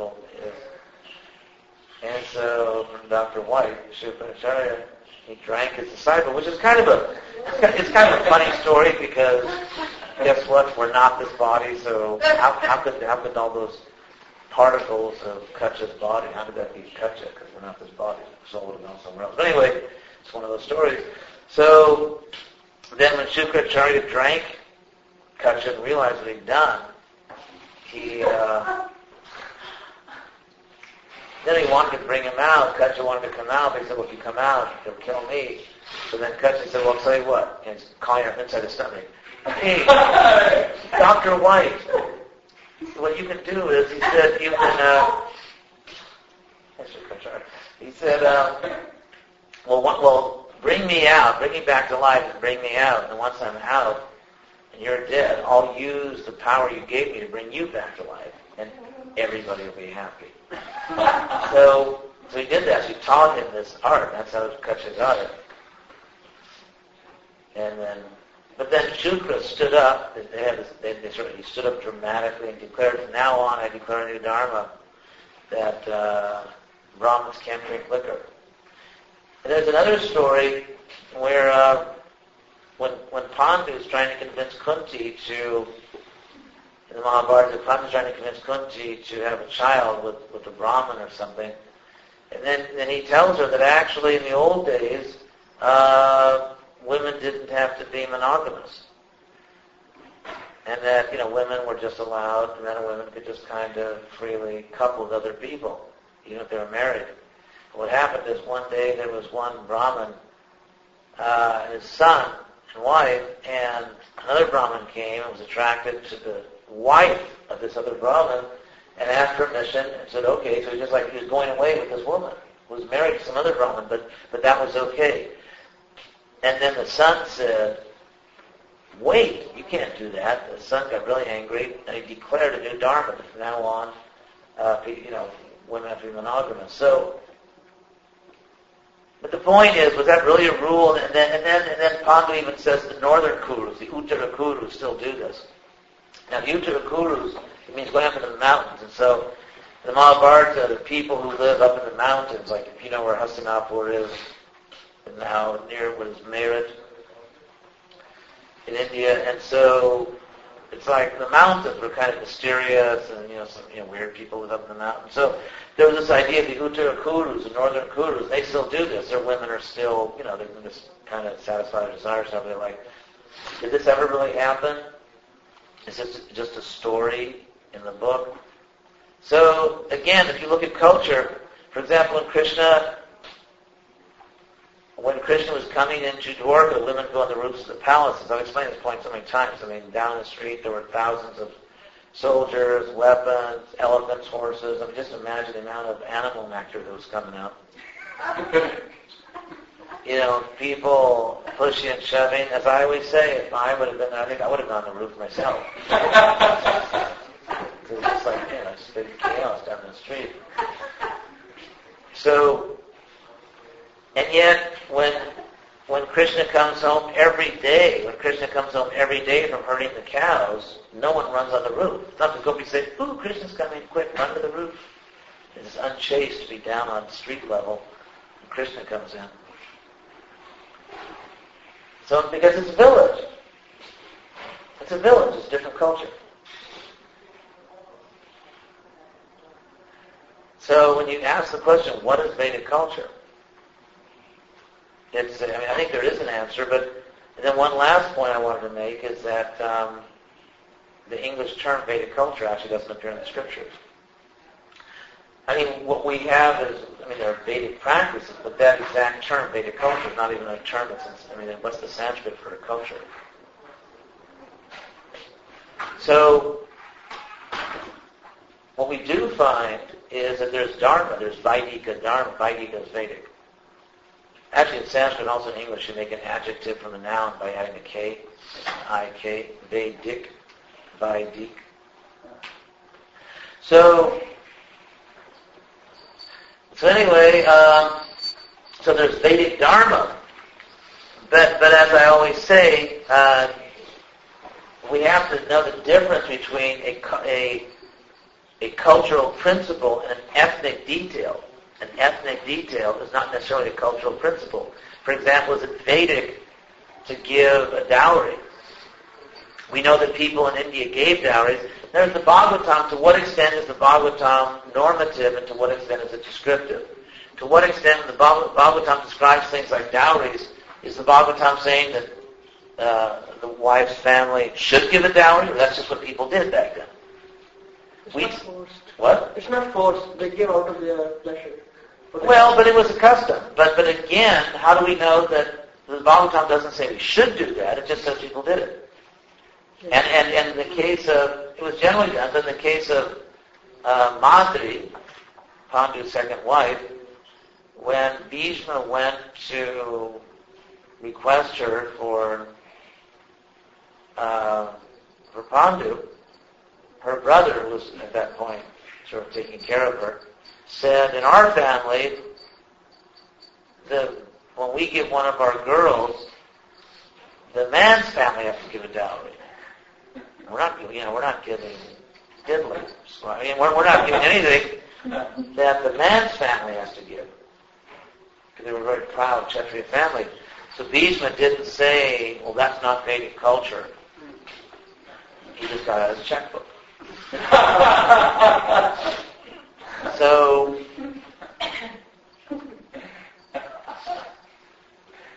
and so from Dr. White, Shukracharya, he drank his disciple, which is kind of a funny story because guess what? We're not this body, so how could all those particles of Kacha's body, how did that be Kacha? Because we're not this body. The soul would have gone somewhere else. But anyway, it's one of those stories. So then when Shukracharya drank Kacha and realized what he'd done, then he wanted to bring him out. Kacha wanted to come out, but he said, well, if you come out, he'll kill me. So then Kacha said, well, I'll tell you what, and calling him inside his stomach. Hey, Dr. White, what you can do is, he said, you can, he said, well, bring me out, bring me back to life and bring me out. And once I'm out and you're dead, I'll use the power you gave me to bring you back to life. And everybody will be happy. So he did that. She taught him this art. That's how Kacha got it. But then Shukra stood up. He stood up dramatically and declared, from now on, I declare a new dharma that Brahmins can't drink liquor. And there's another story where when Pandu is trying to convince Kunti in the Mahabharata, Pandu is trying to convince Kunti to have a child with a Brahmin or something, and then he tells her that actually in the old days, women didn't have to be monogamous. And that, women were just allowed, men and women could just kind of freely couple with other people, even if they were married. What happened is one day there was one Brahmin, his son and wife, and another Brahmin came and was attracted to the wife of this other Brahmin and asked permission and said, okay, so just like he was going away with this woman who was married to some other Brahmin, but that was okay. And then the son said, wait, you can't do that. The son got really angry, and he declared a new dharma that from now on, women have to be monogamous. So, but the point is, was that really a rule? And then Pandu even says the northern Kurus, the Uttara Kurus, still do this. Now, the Uttara Kurus, it means going up into the mountains, and so the Mahabharata, the people who live up in the mountains, like if you know where Hastinapur is, now near what is Meerut in India, and so it's like the mountains were kind of mysterious, and some weird people live up in the mountains. So there was this idea of the Uttara Kurus, the northern Kurus. They still do this. Their women are still, they can just kind of satisfy their desires. So they're like, did this ever really happen? Is this just a story in the book? So again, if you look at culture, for example, when Krishna was coming into Dwarka, the women go on the roofs of the palaces. I've explained this point so many times. Down the street there were thousands of soldiers, weapons, elephants, horses. Just imagine the amount of animal nectar that was coming out. People pushing and shoving. As I always say, if I would have been there, I think I would have gone on the roof myself. It's just like, just big chaos down the street. So, and yet, when Krishna comes home every day from herding the cows, no one runs on the roof. It's not to go be saying, ooh, Krishna's coming, quick, run to the roof. It's unchaste to be down on street level when Krishna comes in. So, because it's a village. It's a village, it's a different culture. So when you ask the question, what is Vedic culture? I think there is an answer, but then one last point I wanted to make is that the English term Vedic culture actually doesn't appear in the scriptures. What we have is, there are Vedic practices, but that exact term, Vedic culture, is not even a term that's, what's the Sanskrit for a culture? So, what we do find is that there's Dharma, there's Vaidika Dharma. Vaidika is Vedic. Actually, in Sanskrit and also in English, you make an adjective from the noun by adding a K, I-K, Vedic, Vaidik. So anyway, so there's Vedic Dharma. But as I always say, we have to know the difference between a cultural principle and an ethnic detail. An ethnic detail is not necessarily a cultural principle. For example, is it Vedic to give a dowry? We know that people in India gave dowries. There's the Bhagavatam. To what extent is the Bhagavatam normative and to what extent is it descriptive? To what extent when the Bhagavatam describes things like dowries, is the Bhagavatam saying that the wife's family should give a dowry, or that's just what people did back then? It's not forced. What? It's not forced. They give out of their pleasure. Well, but it was a custom. But again, how do we know that the Bhagavatam doesn't say we should do that? It just says people did it. Yeah. And in the case of, it was generally done, but in the case of Madri, Pandu's second wife, when Bhishma went to request her for Pandu, her brother, who was at that point sort of taking care of her, said, in our family, when we give one of our girls, the man's family has to give a dowry. We're not giving diddly. We're not giving anything that the man's family has to give. Because they were very proud Kshatriya family. So Bhishma didn't say, well, that's not Vedic culture. He just got out his checkbook.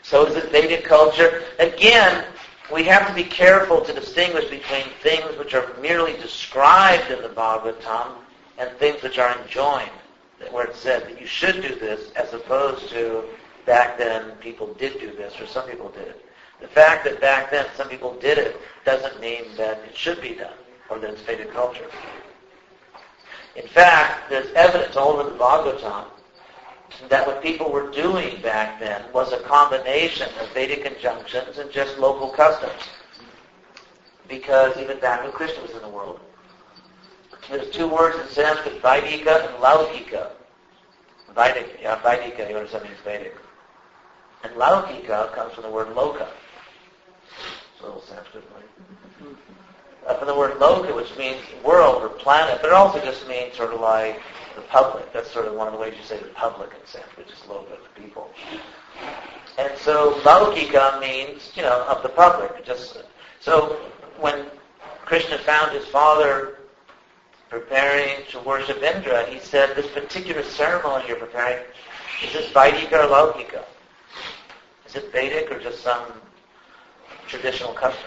So is it Vedic culture? Again, we have to be careful to distinguish between things which are merely described in the Bhagavatam and things which are enjoined, where it said that you should do this, as opposed to back then people did do this, or some people did it. The fact that back then some people did it doesn't mean that it should be done, or that it's Vedic culture. In fact, there's evidence all over the Bhagavatam that what people were doing back then was a combination of Vedic injunctions and just local customs. Because even back when Krishna was in the world, there's two words in Sanskrit, Vaidika and Laukika. Vaidika, you understand means Vedic. And Laukika comes from the word Loka. It's a little Sanskrit, right? From the word Loka, which means world or planet, but it also just means sort of like the public. That's sort of one of the ways you say the public in Sanskrit, just Loka, the people. And so Laukika means, of the public. So when Krishna found his father preparing to worship Indra, he said, this particular ceremony you're preparing, is this Vaidika or Laukika? Is it Vedic or just some traditional custom?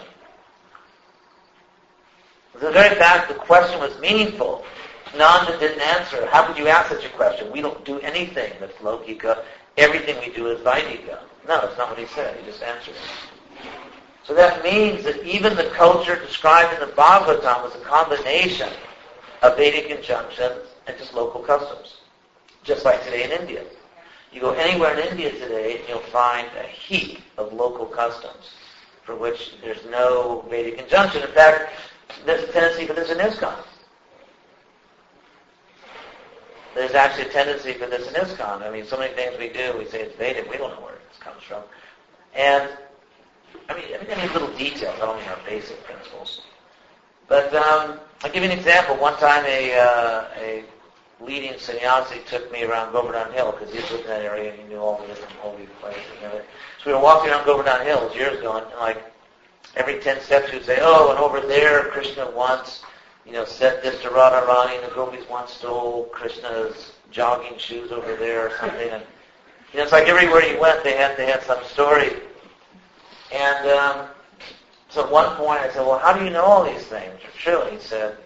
The very fact the question was meaningful, Nanda didn't answer. How could you ask such a question? We don't do anything that's Laukika. Everything we do is Vaidika. No, that's not what he said. He just answered it. So that means that even the culture described in the Bhagavatam was a combination of Vedic injunctions and just local customs. Just like today in India. You go anywhere in India today and you'll find a heap of local customs for which there's no Vedic injunction. In fact, there's a tendency for this in ISKCON. There's actually a tendency for this in ISKCON. I mean, so many things we do, we say it's Vedic, we don't know where this comes from. And, I mean little details, I don't mean our basic principles. But I'll give you an example. One time a leading sannyasi took me around Govardhan Hill, because he lived in that area and he knew all the different holy places. So we were walking around Govardhan Hill, it was years ago, and like every 10 steps he would say, oh, and over there Krishna once, said this to Radharani, and the gopis once stole Krishna's jogging shoes over there or something. And it's like everywhere he went, they had some story. And so at one point I said, well, how do you know all these things? Are true? And he said,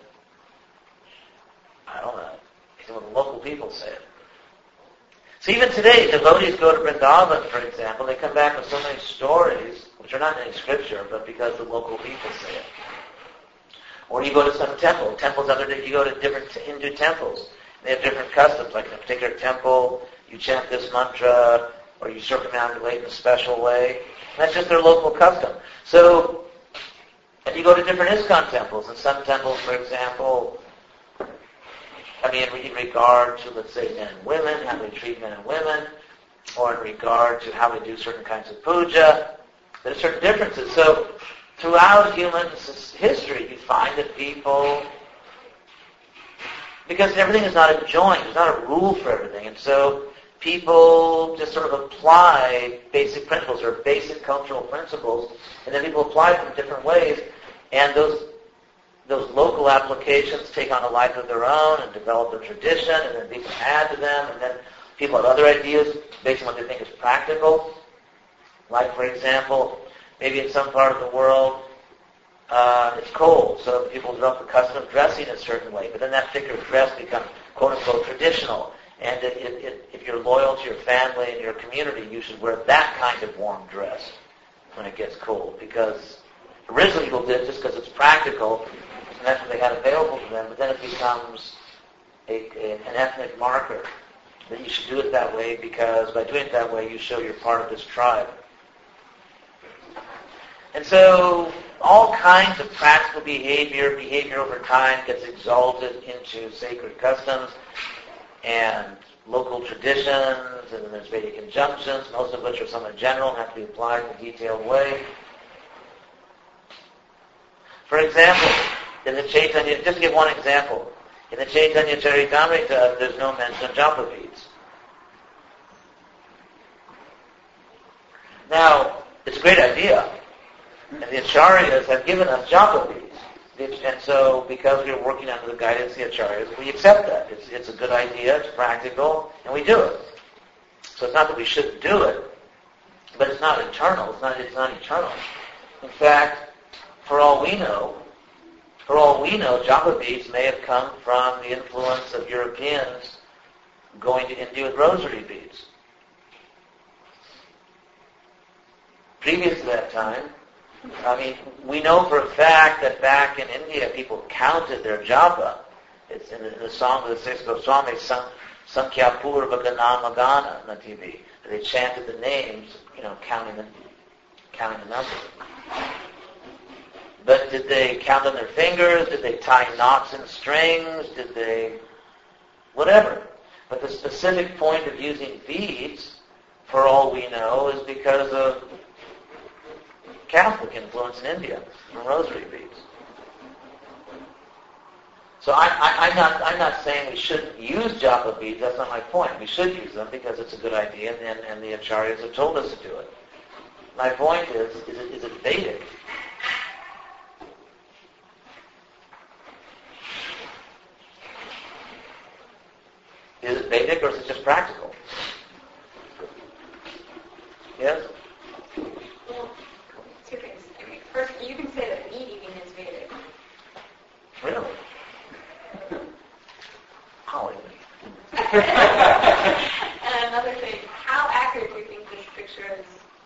I don't know. He said, well, the local people say it. So even today, devotees go to Vrindavan, for example, they come back with so many stories, which are not in any scripture, but because the local people say it. Or you go to some temple. You go to different Hindu temples. They have different customs. Like in a particular temple, you chant this mantra, or you circumambulate in a special way. That's just their local custom. So, and you go to different ISKCON temples. In some temples, for example, in regard to, let's say, men and women, how they treat men and women, or in regard to how they do certain kinds of puja, there's certain differences. So, throughout human history, you find that people, because everything is not enjoined, there's not a rule for everything, and so people just sort of apply basic principles or basic cultural principles, and then people apply them in different ways, and those local applications take on a life of their own and develop a tradition, and then people add to them, and then people have other ideas based on what they think is practical. Like, for example, maybe in some part of the world, it's cold, so people develop the custom of dressing a certain way, but then that particular dress becomes quote-unquote traditional. And if you're loyal to your family and your community, you should wear that kind of warm dress when it gets cold. Because originally people did it just because it's practical, and that's what they had available to them, but then it becomes an ethnic marker that you should do it that way, because by doing it that way, you show you're part of this tribe. And so all kinds of practical behavior over time gets exalted into sacred customs and local traditions, and then there's Vedic injunctions, most of which are somewhat general and have to be applied in a detailed way. For example, in the Chaitanya, just to give one example, in the Chaitanya Charitamrita, there's no mention of japa beads. Now, it's a great idea, and the Acharyas have given us japa beads. And so, because we're working under the guidance of the Acharyas, we accept that. It's a good idea, it's practical, and we do it. So it's not that we shouldn't do it, But it's not eternal. It's not eternal. In fact, for all we know, japa beads may have come from the influence of Europeans going to India with rosary beads. Previous to that time, we know for a fact that back in India, people counted their japa. It's in the song of the Six Goswamis, Sankhya Purva Ganama Gana on the TV. They chanted the names, counting the numbers. But did they count on their fingers? Did they tie knots and strings? Did they... whatever. But the specific point of using beads, for all we know, is because of Catholic influence in India, from rosary beads. So I'm not saying we shouldn't use japa beads. That's not my point. We should use them because it's a good idea, and the acharyas have told us to do it. My point is it Vedic? Is it Vedic or is it just practical? Yes? Well, two things. First, you can say that meat eating is Vedic. Really? Holly. And another thing, how accurate do you think this picture is?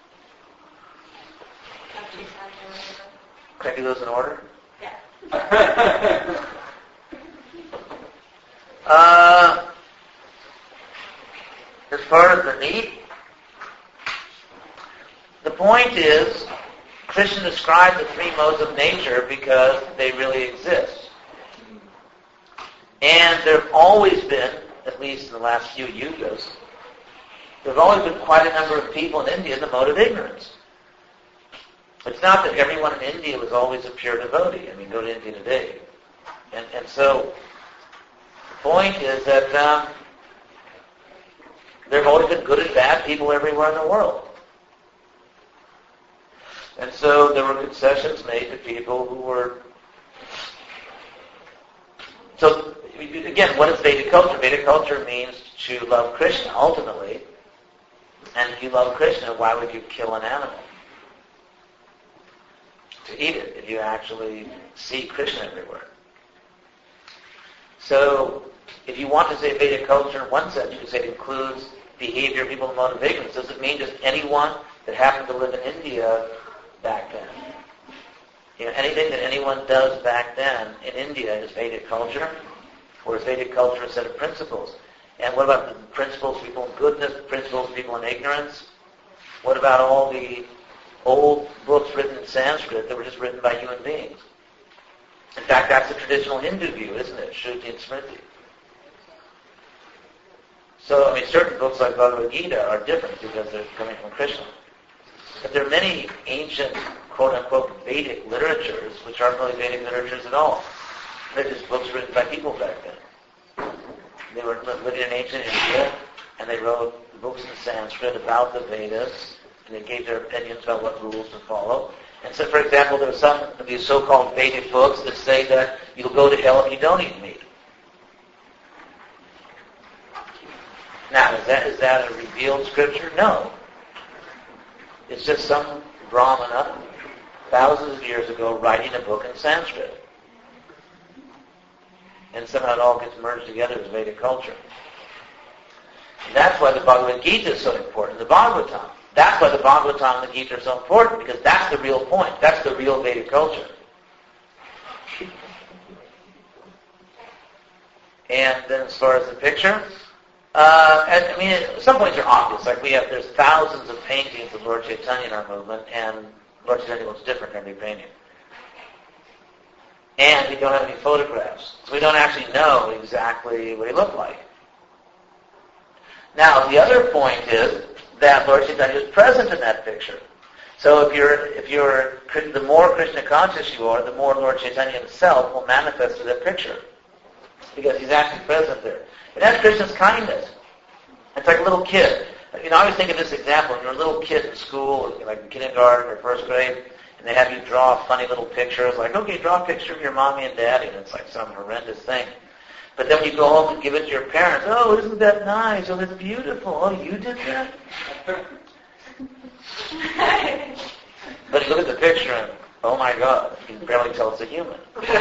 Can I do those in order? Yeah. As far as the meat, the point is, Krishna described the three modes of nature because they really exist. And there have always been, at least in the last few yugas, there have always been quite a number of people in India in the mode of ignorance. It's not that everyone in India was always a pure devotee. Go to India today. And so, the point is that there have always been good and bad people everywhere in the world. And so there were concessions made to people who were... So, again, what is Vedic culture? Vedic culture means to love Krishna, ultimately. And if you love Krishna, why would you kill an animal? To eat it, if you actually see Krishna everywhere. So, if you want to say Vedic culture in one sense, you can say it includes behavior of people in mode of ignorance. Does it mean just anyone that happened to live in India back then? Anything that anyone does back then in India is Vedic culture, or is Vedic culture a set of principles? And what about the principles of people in goodness, principles of people in ignorance? What about all the old books written in Sanskrit that were just written by human beings? In fact, that's the traditional Hindu view, isn't it? Shruti and Smriti. So, certain books like Bhagavad Gita are different because they're coming from Krishna. But there are many ancient, quote-unquote, Vedic literatures which aren't really Vedic literatures at all. They're just books written by people back then. They were living in ancient India, and they wrote books in Sanskrit about the Vedas, and they gave their opinions about what rules to follow. And so, for example, there are some of these so-called Vedic books that say that you'll go to hell if you don't eat meat. Now, is that a revealed scripture? No. It's just some Brahmana, thousands of years ago, writing a book in Sanskrit. And somehow it all gets merged together as Vedic culture. And that's why the Bhagavad Gita is so important, the Bhagavatam. That's why the Bhagavatam and the Gita are so important, because that's the real point. That's the real Vedic culture. And then as far as the picture, some points are obvious. Like there's thousands of paintings of Lord Chaitanya in our movement, and Lord Chaitanya looks different in every painting. And we don't have any photographs, so we don't actually know exactly what he looked like. Now, the other point is that Lord Chaitanya is present in that picture. So the more Krishna conscious you are, the more Lord Chaitanya himself will manifest in that picture, because he's actually present there. And that's Krishna's kindness. It's like a little kid. I always think of this example. When you're a little kid in school, like in kindergarten or first grade, and they have you draw funny little pictures, like, okay, draw a picture of your mommy and daddy, and it's like some horrendous thing. But then when you go home and give it to your parents, oh, isn't that nice? Oh, that's beautiful. Oh, you did that? But you look at the picture and, oh my God, you can barely tell it's a human.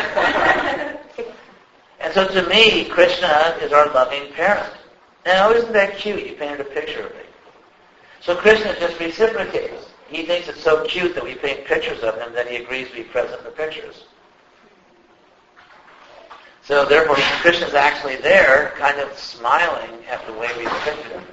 And so to me, Krishna is our loving parent. And oh, isn't that cute? You painted a picture of me. So Krishna just reciprocates. He thinks it's so cute that we paint pictures of him that he agrees to be present in the pictures. So therefore, Krishna's actually there, kind of smiling at the way we depict him.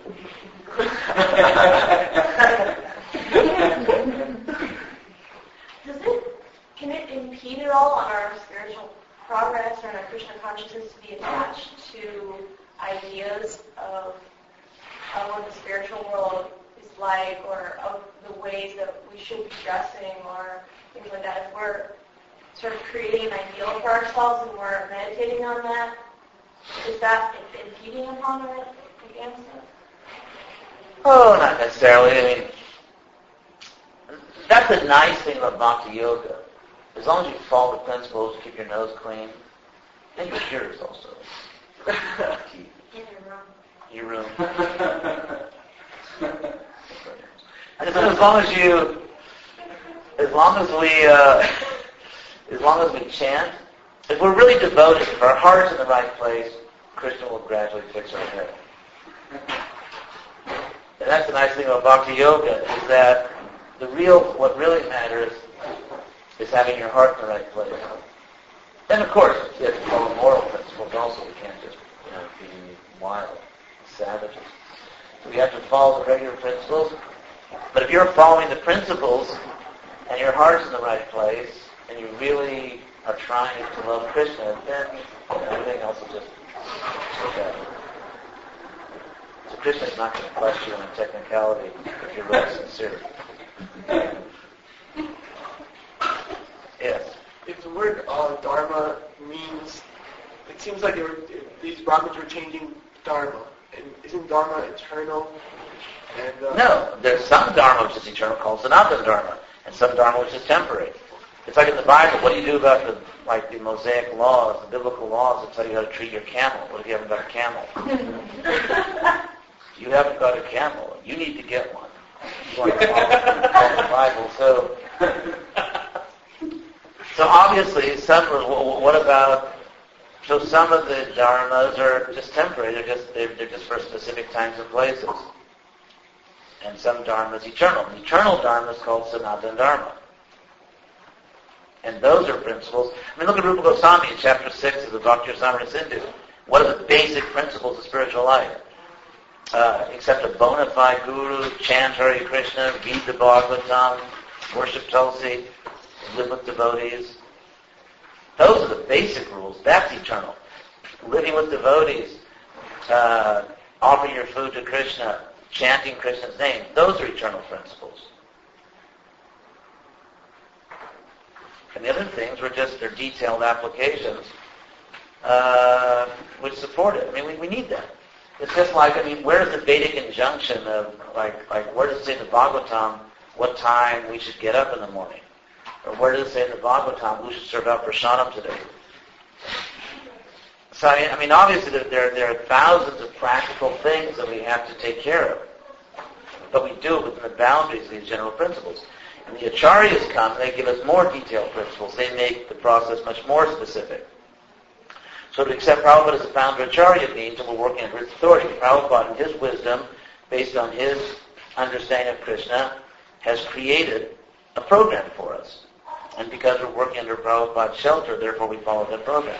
Can it impede at all on our spiritual progress or in our Krishna consciousness to be attached to ideas of what the spiritual world is like, or of the ways that we should be dressing, or things like that? If we're sort of creating an ideal for ourselves and we're meditating on that, is that impeding upon our advancement? Oh, not necessarily. I mean, that's the nice thing about Bhakti Yoga. As long as you follow the principles, keep your nose clean, and your ears also. In your room. Your room. And so as long as we chant, if we're really devoted, if our heart's in the right place, Krishna will gradually fix our head. And that's the nice thing about Bhakti Yoga, is that what really matters is having your heart in the right place. And of course, we have to follow moral principles also. We can't just be wild, savages. So we have to follow the regular principles. But if you're following the principles and your heart's in the right place, and you really are trying to love Krishna, then everything else will just work out. So Krishna's not going to question you on technicality if you're really sincere. Yes. If the word dharma means, it seems like these Brahmins were changing dharma. And isn't dharma eternal? And, No, there's some dharma which is eternal called Sanatana Dharma, and some dharma which is temporary. It's like in the Bible, what do you do about the Mosaic laws, the biblical laws that tell you how to treat your camel? What if you haven't got a camel? You haven't got a camel. You need to get one. You want to follow the Bible. So obviously, some of the dharmas are just temporary. They're just for specific times and places. And some dharma is eternal. The eternal dharma is called Sanatana Dharma. And those are principles. I mean, look at Rupa Goswami in chapter 6 of the Bhakti Rasamrita Sindhu. What are the basic principles of spiritual life? Accept a bona fide guru, chant Hare Krishna, read the Bhagavatam, worship Tulsi, live with devotees. Those are the basic rules. That's eternal. Living with devotees, offering your food to Krishna, chanting Krishna's name. Those are eternal principles. And the other things were just their detailed applications, which support it. I mean, we need that. It's just like, where's the Vedic injunction of, where does it say in the Bhagavatam what time we should get up in the morning? Or where does it say in the Bhagavatam we should serve out prasadam today? So, obviously there are thousands of practical things that we have to take care of. But we do it within the boundaries of these general principles. And the acharyas come and they give us more detailed principles. They make the process much more specific. So to accept Prabhupada as a founder acharya means that we're working under his authority. Prabhupada, in his wisdom, based on his understanding of Krishna, has created a program for us. And because we're working under Prabhupada's shelter, therefore we follow that program.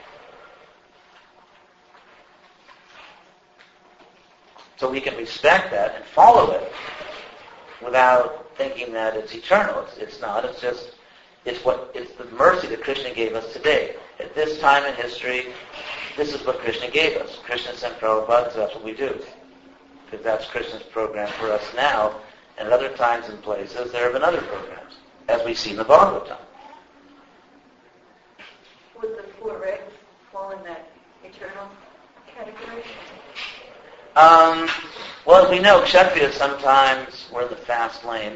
So we can respect that and follow it without thinking that it's eternal. It's not. It's the mercy that Krishna gave us today. At this time in history, this is what Krishna gave us. Krishna sent Prabhupada, so that's what we do. Because that's Krishna's program for us now. And at other times and places, there have been other programs, as we see in the Bhagavatam. Would the four regs fall in that eternal category? Well, as we know, Kshatriyas sometimes were in the fast lane.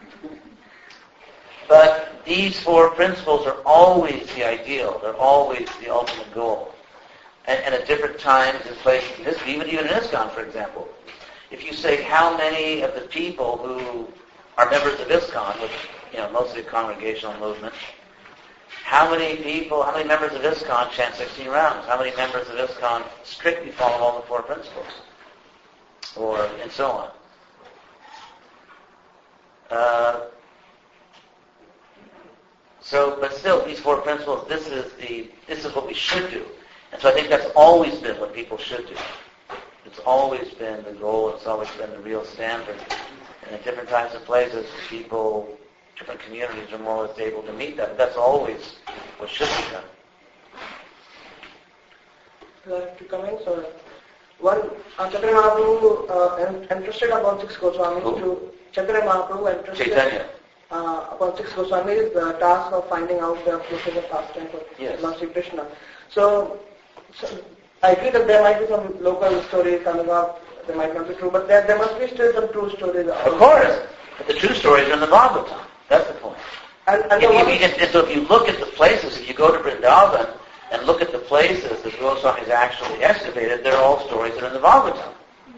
But these four principles are always the ideal. They're always the ultimate goal. And at different times and places, even in ISKCON, for example, if you say how many of the people who are members of ISKCON, which, mostly a congregational movement, how many members of ISKCON chant 16 rounds? How many members of ISKCON strictly follow all the 4 principles? And so on. But still, these 4 principles, this is what we should do. And so I think that's always been what people should do. It's always been the goal, it's always been the real standard. And at different times and places, different communities are more or less able to meet that. But that's always what should be done. To come in, so one, Chaitanya Mahaprabhu entrusted upon 6 Goswamis to Chaitanya Mahaprabhu entrusted upon 6 Goswamis the task of finding out the places of pastime for Lord Sri Krishna. So I agree that there might be some local stories coming up, they might not be true, but there must be still some true stories. Of course, but the true stories are in the Bhagavatam. That's the point. So if you look at the places, if you go to Vrindavan and look at the places that Goswamis actually excavated, they're all stories that are in the Bhagavatam.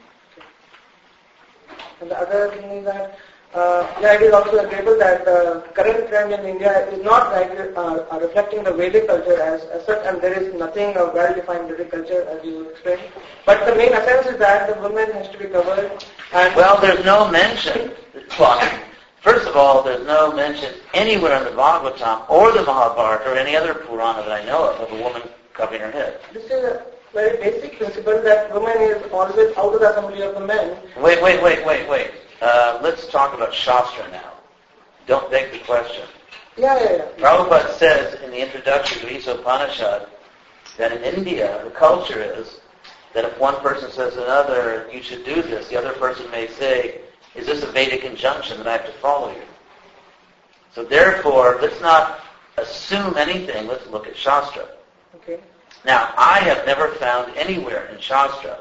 And the other thing is that it is also agreeable that the current trend in India is not reflecting the Vedic culture as such, and there is nothing of well-defined Vedic culture as you explained. But the main essence is that the woman has to be covered. Well, there's no mention. First of all, there's no mention anywhere in the Bhagavatam or the Mahabharata or any other Purana that I know of a woman covering her head. This is a very basic principle that woman is always out of the assembly of the men. Wait. Let's talk about Shastra now. Don't beg the question. Yeah. Prabhupada says in the introduction to Isa Upanishad that in India, the culture is that if one person says to another, you should do this, the other person may say, is this a Vedic injunction that I have to follow you? So therefore, let's not assume anything. Let's look at Shastra. Okay. Now, I have never found anywhere in Shastra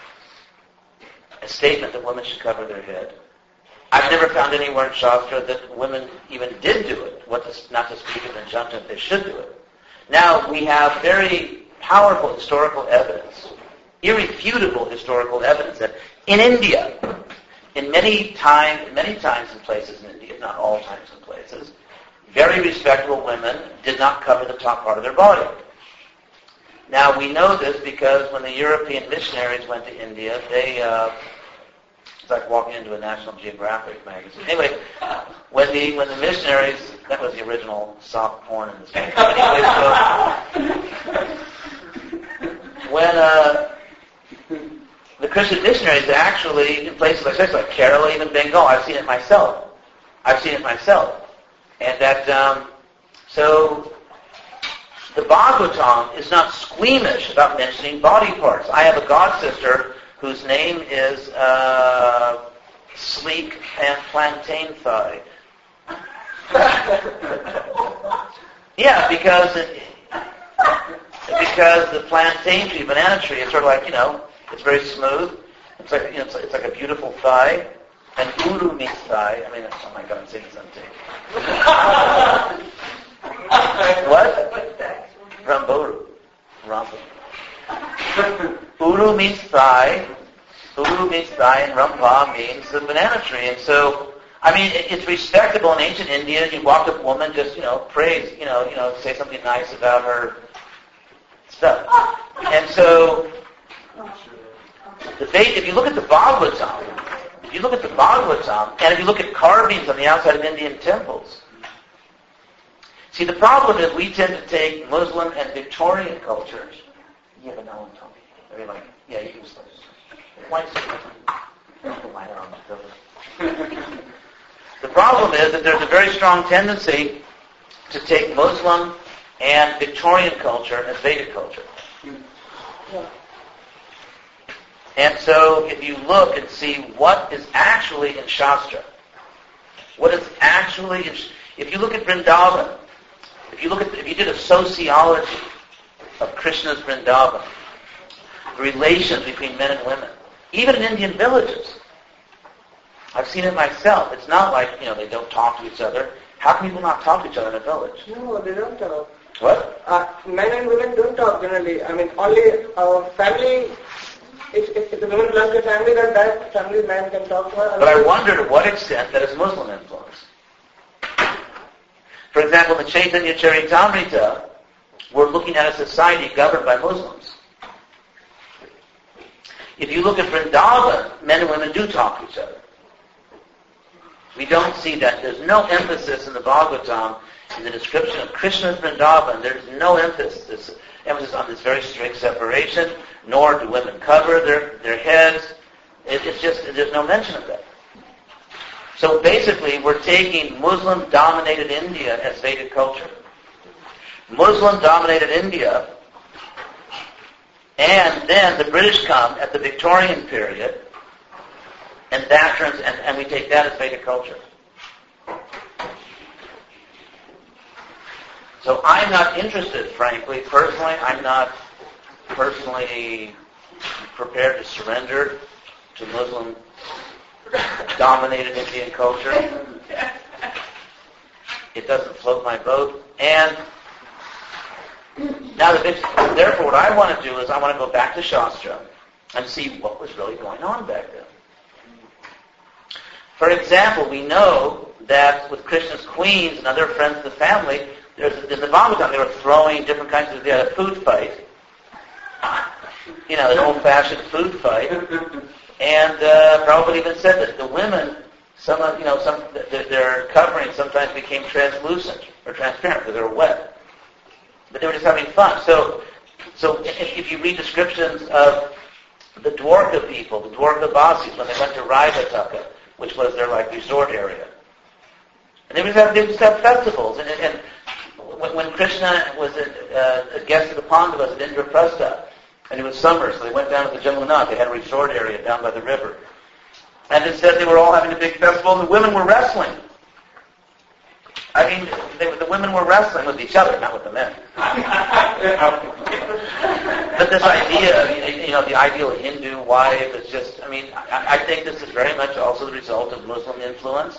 a statement that women should cover their head. I've never found anywhere in Shastra that women even did do it, not to speak of an injunction that they should do it. Now, we have very powerful historical evidence, irrefutable historical evidence that in India, in many times and places in India, not all times and places, very respectable women did not cover the top part of their body. Now, we know this because when the European missionaries went to India, it's like walking into a National Geographic magazine. Anyway, when the missionaries, that was the original soft porn in this country. Anyway, when the Christian missionaries actually, in places like this, like Kerala, even Bengal, I've seen it myself. And that, so the Bhagavatam is not squeamish about mentioning body parts. I have a god-sister whose name is Sleek and Plantain Thigh. Yeah, because the plantain tree, banana tree, is sort of like, it's very smooth. It's like, it's like a beautiful thigh. And uru means thigh. I mean, oh my God, I'm saying something. What? Ramboru. Uru means thigh. And Rampa means the banana tree. And so, I mean, it's respectable in ancient India. You walk up a woman, just, praise, say something nice about her stuff. And so, if you look at the Bhagavatam, and if you look at carvings on the outside of Indian temples, see, the problem is we tend to take Muslim and Victorian cultures. Yeah, but no one told me. I mean, like, yeah, you can just why is the problem is that there's a very strong tendency to take Muslim and Victorian culture as Vedic culture. Yeah. And so if you look and see what is actually in Shastra, if you look at Vrindavan, if you did a sociology of Krishna's Vrindavan, the relations between men and women, even in Indian villages, I've seen it myself. It's not like, they don't talk to each other. How can people not talk to each other in a village? No, they don't talk. What? Men and women don't talk generally. I mean, only family if the woman belongs to a family, then that family man can talk to her. But I wonder to what extent that is Muslim influence. For example, in the Chaitanya Charitamrita, we're looking at a society governed by Muslims. If you look at Vrindavan, men and women do talk to each other. We don't see that. There's no emphasis in the Bhagavatam, in the description of Krishna's Vrindavan, there's no emphasis on this very strict separation, nor do women cover their heads. It's just, there's no mention of that. So basically, we're taking Muslim-dominated India as Vedic culture. Muslim-dominated India, and then the British come at the Victorian period, and that turns, and we take that as Vedic culture. So I'm not interested, frankly, personally, I'm not personally prepared to surrender to Muslim-dominated Indian culture. It doesn't float my boat. And now, therefore, what I want to do is I want to go back to Shastra and see what was really going on back then. For example, we know that with Krishna's queens and other friends of the family, in the Bhagavatam, they were throwing different kinds of, they had a food fight. You know, an old-fashioned food fight. And Prabhupada even said that the women, their covering sometimes became translucent or transparent because they were wet. But they were just having fun. So if you read descriptions of the Dwarka people, the Dwarka Vasis, when they went to Raivataka, which was their resort area, and they just have festivals. And when Krishna was a guest of the Pandavas at Indraprastha, and it was summer, so they went down to the Jamuna. They had a resort area down by the river. And it said they were all having a big festival, and the women were wrestling. I mean, the women were wrestling with each other, not with the men. But this idea, the ideal Hindu wife is just, I think this is very much also the result of Muslim influence.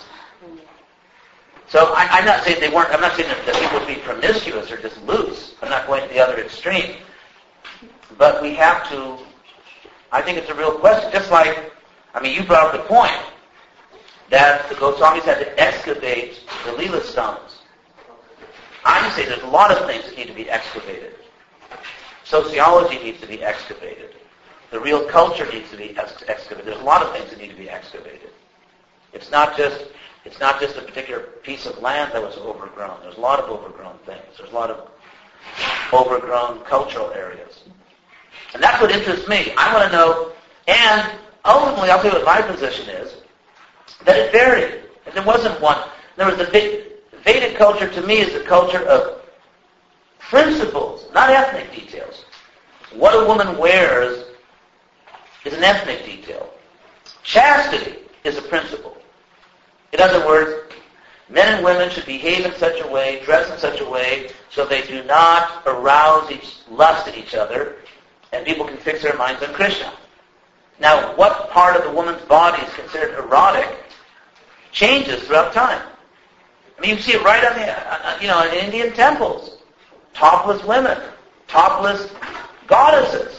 So I'm not saying I'm not saying that people would be promiscuous or just loose. I'm not going to the other extreme. But we have to, I think it's a real question. Just like, you brought up the point that the Goswamis had to excavate the Leela stones. I'm saying there's a lot of things that need to be excavated. Sociology needs to be excavated. The real culture needs to be excavated. There's a lot of things that need to be excavated. It's not just a particular piece of land that was overgrown. There's a lot of overgrown things. There's a lot of overgrown cultural areas. And that's what interests me. I want to know, and ultimately I'll tell you what my position is, that it varied. And there wasn't one. There was Vedic culture to me is a culture of principles, not ethnic details. What a woman wears is an ethnic detail. Chastity is a principle. In other words, men and women should behave in such a way, dress in such a way, so they do not arouse lust in each other, and people can fix their minds on Krishna. Now, what part of the woman's body is considered erotic changes throughout time. You see it right on in Indian temples. Topless women, topless goddesses.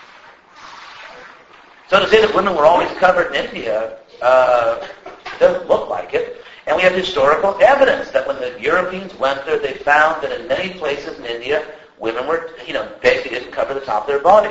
So to say that women were always covered in India doesn't look like it. And we have historical evidence that when the Europeans went there, they found that in many places in India, women were, basically didn't cover the top of their body.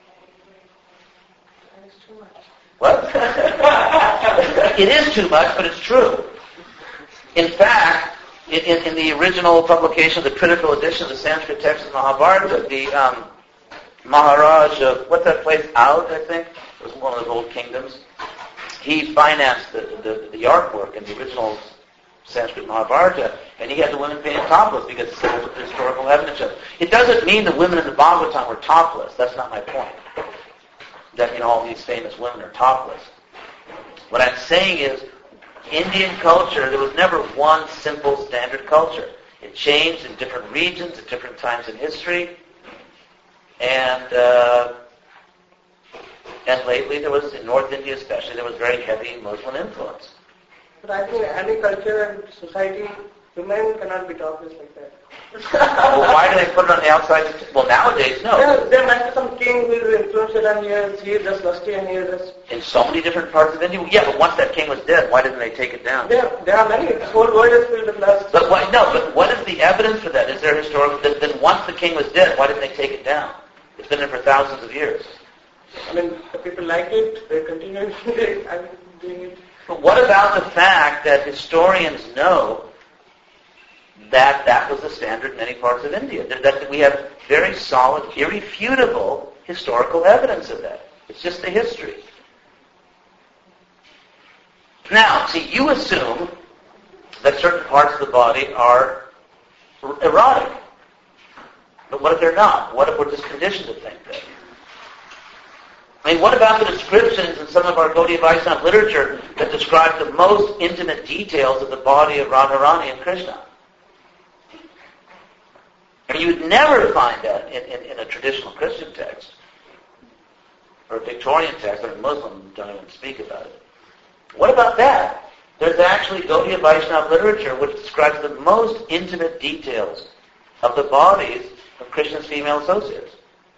What? It is too much, but it's true. In fact, in the original publication, the critical edition of the Sanskrit text of Mahabharata, the Maharaj of, what's that place, Oudh, I think? It was one of those old kingdoms. He financed the artwork in the original Sanskrit Mahabharata, and he had the women painted topless because it's the historical evidence of it. It doesn't mean the women in the Bhagavatam were topless. That's not my point. That, all these famous women are topless. What I'm saying is, Indian culture, there was never one simple standard culture. It changed in different regions at different times in history. And lately there was, in North India especially, there was very heavy Muslim influence. But I think any culture and society Women cannot be topless like that. Well, why do they put it on the outside? Well, nowadays, no. There might be some king who is influential and he is just lusty and he is just... In so many different parts of India? Yeah, but once that king was dead, why didn't they take it down? There are many. This whole world is filled with lust. But what is the evidence for that? Is there historical... Then once the king was dead, why didn't they take it down? It's been there for thousands of years. I mean, the people like it, they continue doing it. But what about the fact that historians know that that was the standard in many parts of India? That we have very solid, irrefutable historical evidence of that. It's just the history. Now, see, you assume that certain parts of the body are erotic. But what if they're not? What if we're just conditioned to think that? I mean, what about the descriptions in some of our Gaudiya Vaishnava literature that describe the most intimate details of the body of Radharani and Krishna? I mean, you'd never find that in a traditional Christian text or a Victorian text, or Muslim don't even speak about it. What about that? There's actually Gaudiya Vaishnava literature which describes the most intimate details of the bodies of Krishna's female associates.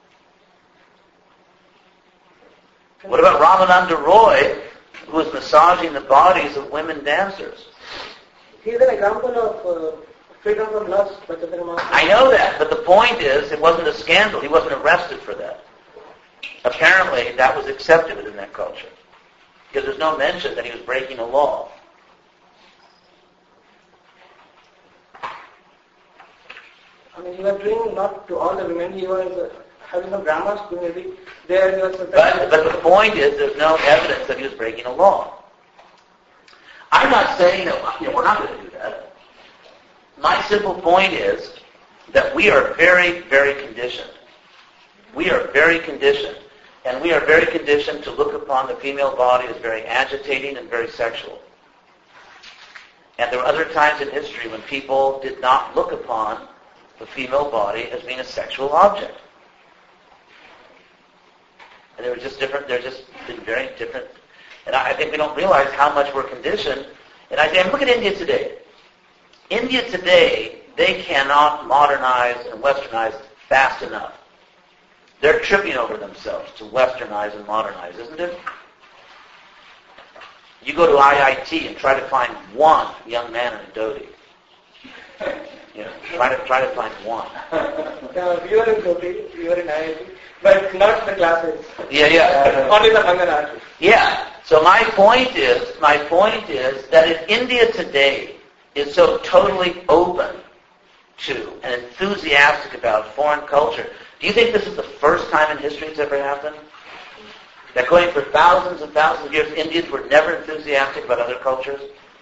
What about Ramananda Roy, who was massaging the bodies of women dancers? He's an example of freedom from lust. I know that, but the point is, it wasn't a scandal. He wasn't arrested for that. Apparently, that was accepted within that culture. Because there's no mention that he was breaking a law. I mean, he was doing not to all the women, he was having some grammar school maybe. There he was... But the point is, there's no evidence that he was breaking a law. I'm not saying that, we're not going to do that. My simple point is that we are very, very conditioned. We are very conditioned. And we are very conditioned to look upon the female body as very agitating and very sexual. And there were other times in history when people did not look upon the female body as being a sexual object. And they were just different, they're just very different. And I think we don't realize how much we're conditioned. And look at India today. India today, they cannot modernize and westernize fast enough. They're tripping over themselves to westernize and modernize, isn't it? You go to IIT and try to find one young man in a dhoti. Try to find one. We were in dhoti, we were in IIT, but not the classes. Yeah. Only the Mangal. Yeah. So my point is that if India today is so totally open to and enthusiastic about foreign culture, do you think this is the first time in history it's ever happened? That going for thousands and thousands of years, Indians were never enthusiastic about other cultures?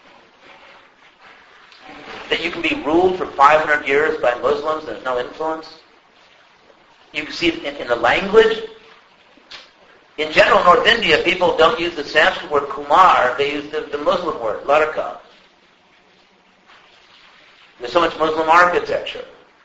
That you can be ruled for 500 years by Muslims and there's no influence? You can see it in the language. In general, North India, people don't use the Sanskrit word Kumar, they use the Muslim word, Ladaka. There's so much Muslim architecture.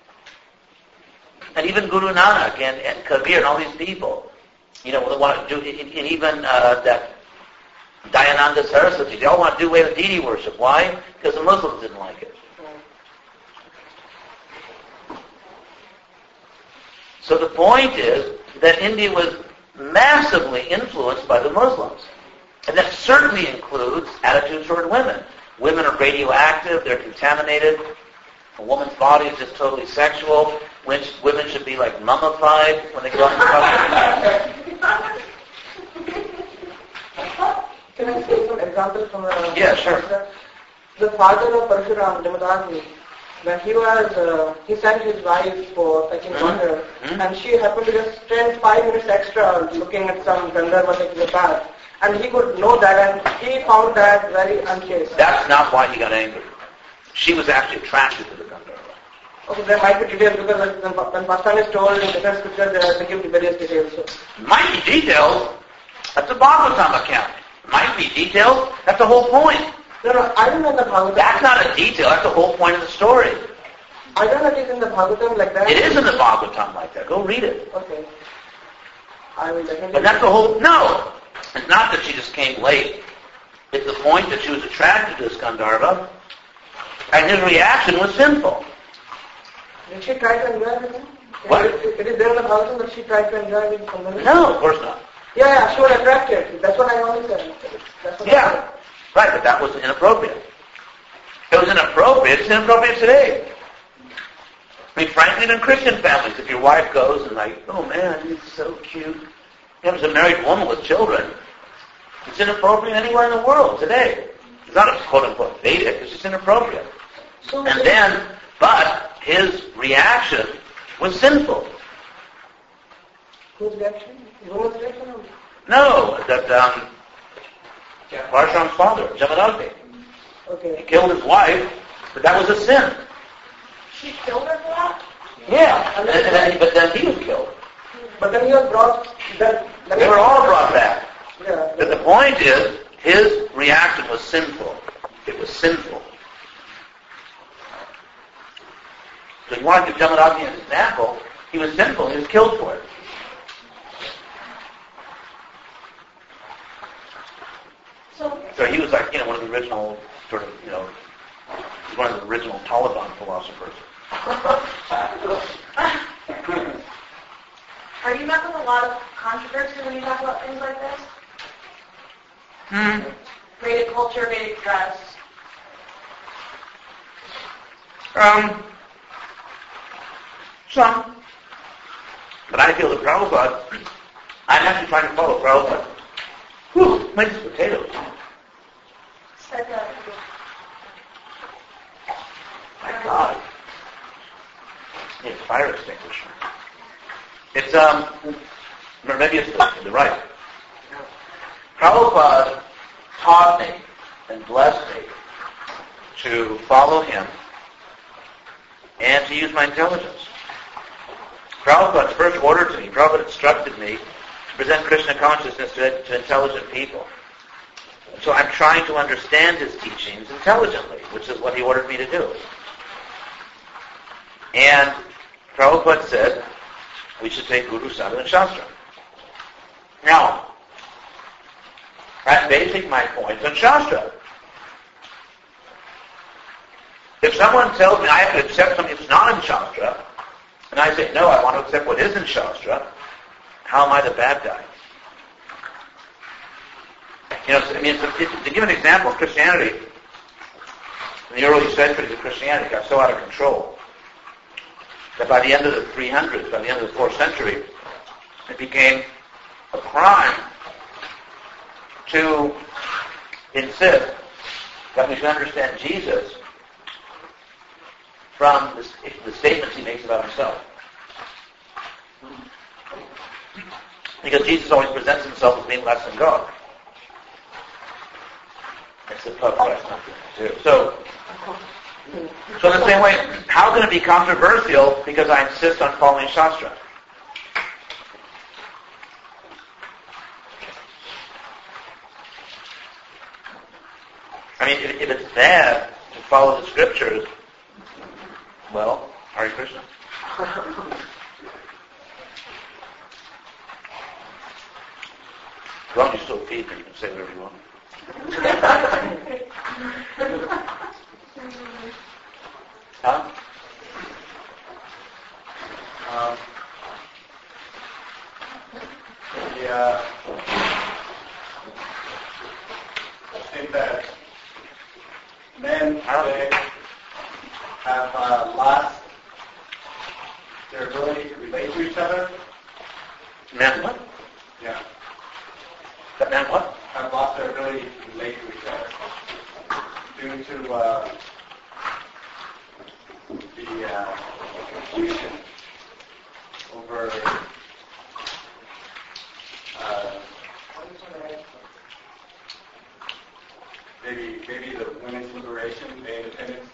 And even Guru Nanak and Kabir and all these people, they want to do, and even that Dayananda Saraswati, they all want to do away with deity worship. Why? Because the Muslims didn't like it. So the point is that India was massively influenced by the Muslims. And that certainly includes attitudes toward women. Women are radioactive, they're contaminated. A woman's body is just totally sexual. Women should be like mummified when they go out in public. Can I say some examples from Yeah, sure. The father of Parshuram, Jamadagni, when he sent his wife for fetching water, and she happened to just spend 5 minutes extra looking at some Gandharva taking a bath, and he could know that, and he found that very unchaste. That's not why he got angry. She was actually attracted to the Gandharva. Okay, there might be details because when Pastan is told in different scriptures, they give various details. So. Might be details. That's a Bhagavatam account. Might be details. That's the whole point. No, I don't know the Bhagavatam. That's not a detail. That's the whole point of the story. I don't know it is in the Bhagavatam like that. It is in the Bhagavatam like that. Go read it. Okay. I will definitely... But that's the whole... No! It's not that she just came late. It's the point that she was attracted to this Gandharva. And his reaction was sinful. Did she try to enjoy with him? What? It is there in the Bible that she tried to enjoy with someone else? No, of course not. Yeah, she was attracted. That's what I only said. That's what I Yeah, said. right, but that was inappropriate. It was inappropriate. It's inappropriate today. I mean, frankly, in Christian families, if your wife goes and like, oh man, he's so cute. He was a married woman with children. It's inappropriate anywhere in the world today. It's not a quote-unquote Vedic. It's just inappropriate. And then, but his reaction was sinful. Whose reaction? Woman's reaction? Or? No, that Parsham's father, Jamadagni. He Okay. killed his wife, but that was a sin. She killed her for that? Yeah, but then he was killed. But then he was brought. They were all brought back. Yeah. But the point is, his reaction was sinful. It was sinful. So you want to give Jamadagni an example, he was sinful, he was killed for it. So he was like, one of the original sort of, he's one of the original Taliban philosophers. Are you met with a lot of controversy when you talk about things like this? Vedic culture, Vedic dress. Some. But I feel that Prabhupada, I'm actually trying to follow Prabhupada. Whew, makes potatoes. Said that. My God. It's a fire extinguisher. It's, maybe it's the right. Prabhupada taught me and blessed me to follow him and to use my intelligence. Prabhupada's first order to me, Prabhupada instructed me to present Krishna consciousness to intelligent people. So I'm trying to understand his teachings intelligently, which is what he ordered me to do. And Prabhupada said we should take Guru, Sadhu, and Shastra. Now, I'm basing my points on Shastra. If someone tells me I have to accept something that's not in Shastra, and I say, no, I want to accept what is in Shastra, how am I the bad guy? To give an example of Christianity, in the early centuries of Christianity got so out of control that by the end of the 300s, by the end of the 4th century, it became a crime to insist that we should understand Jesus from the statements he makes about himself. Because Jesus always presents himself as being less than God. It's the pub question too. So in the same way, how can it be controversial because I insist on following Shastra? I mean, if it's bad to follow the scriptures, well, Hare Krishna. As long as you still feed me, you can say whatever you want. Huh? I think that men today have lost their ability to relate to each other. Men what? Yeah. That men what? Have lost their ability to relate to each other due to the confusion over maybe the women's liberation, the independence.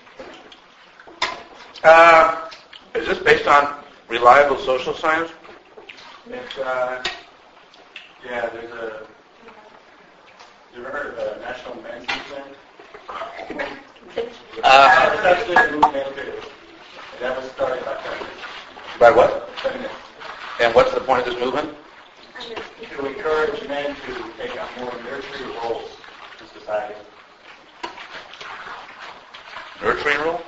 Is this based on reliable social science? It's there's a. You ever heard of the National Men's Movement? That's the movement too. That was started by feminists. By what? Feminists. And what's the point of this movement? To encourage men to take on more nurturing roles in society. Nurturing rule?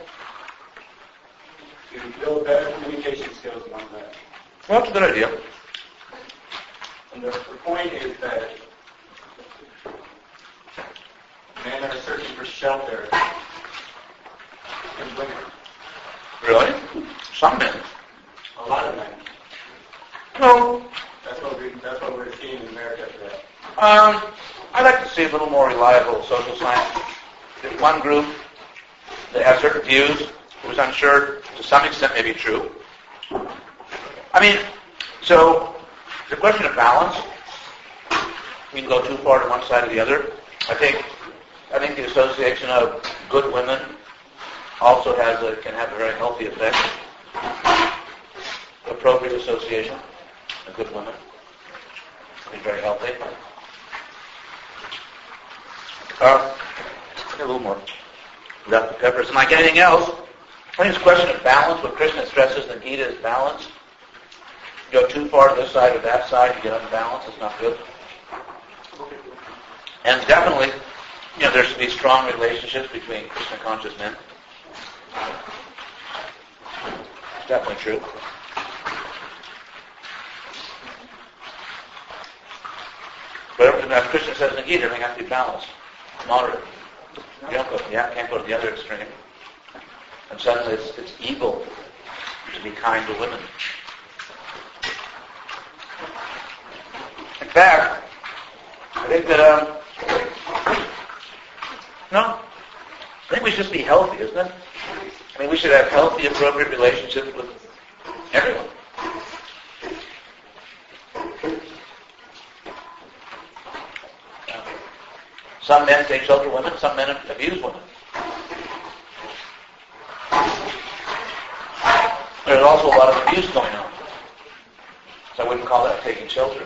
To build better communication skills among men. Well, that's a good idea. And the point is that men are searching for shelter in women. Really? Some men. A lot of men. No. That's what we're seeing in America today. I'd like to see a little more reliable social science. There's one group that has certain views, who's unsure, to some extent may be true. I mean, so the question of balance, we can go too far to one side or the other. I think the association of good women also can have a very healthy effect. Appropriate association of good women is very healthy. A little more without the peppers. And like anything else, I think it's a question of balance. What Krishna stresses in the Gita is balance. You go too far to this side or that side, you get unbalanced. It's not good. And definitely, there should be strong relationships between Krishna conscious men. It's definitely true. But as Krishna says in the Gita, everything has to be balanced, moderate. You can't go to the other extreme. And suddenly it's evil to be kind to women. In fact, I think that, I think we should be healthy, isn't it? I mean, we should have healthy, appropriate relationships with everyone. Some men take shelter of women, some men abuse women. There's also a lot of abuse going on. So I wouldn't call that taking shelter.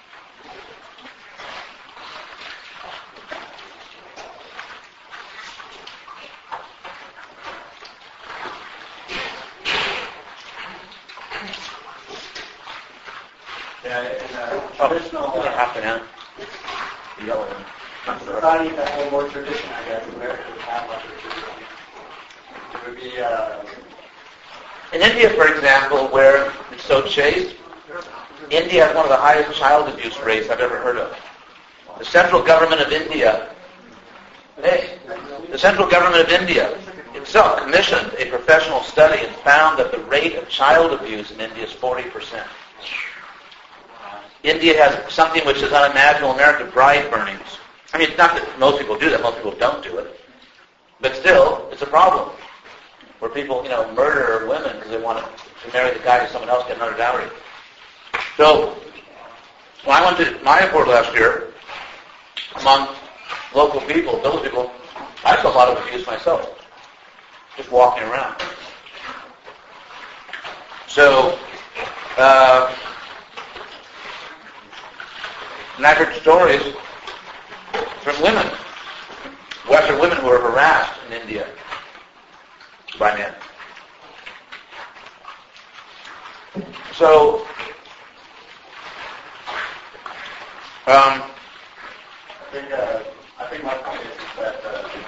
Society that had more tradition, I guess. America would have more tradition. It would be... In India, for example, where it's so chaste, India has one of the highest child abuse rates I've ever heard of. The central government of India itself commissioned a professional study and found that the rate of child abuse in India is 40%. India has something which is unimaginable in America, bride burnings. I mean, it's not that most people do that, most people don't do it. But still, it's a problem. Where people, murder women because they want to marry the guy to someone else, get another dowry. So, when I went to Mayapur last year, among local people, those people, I saw a lot of abuse myself, just walking around. So, and I've heard stories from women, Western women who are harassed in India by men. So, I think my point is that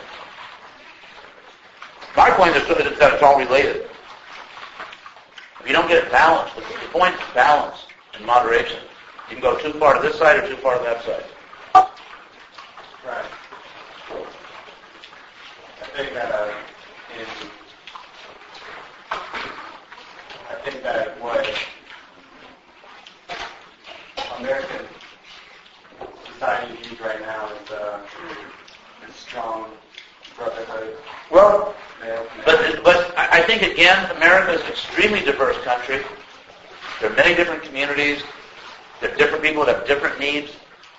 my point is that it's all related. If you don't get it balanced, the point is balance and moderation. You can go too far to this side or too far to that side. Right. I think that what American society needs right now is a strong brotherhood. Well, but I think again, America is an extremely diverse country. There are many different communities. There are different people that have different needs.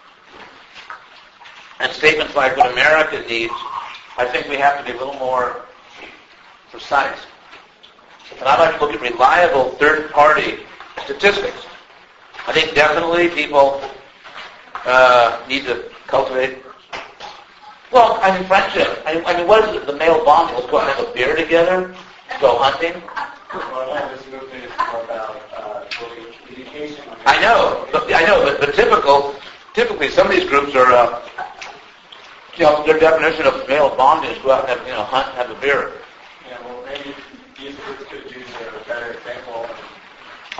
And statements like what America needs, I think we have to be a little more precise. And I'd like to look at reliable third-party statistics. I think definitely people need to cultivate, friendship. I mean, what is it? The male bond? Let's go out and have a beer together, go hunting. Well, this movement is more about communication. I know, but typically some of these groups are, their definition of male bonding is go out and have, hunt and have a beer.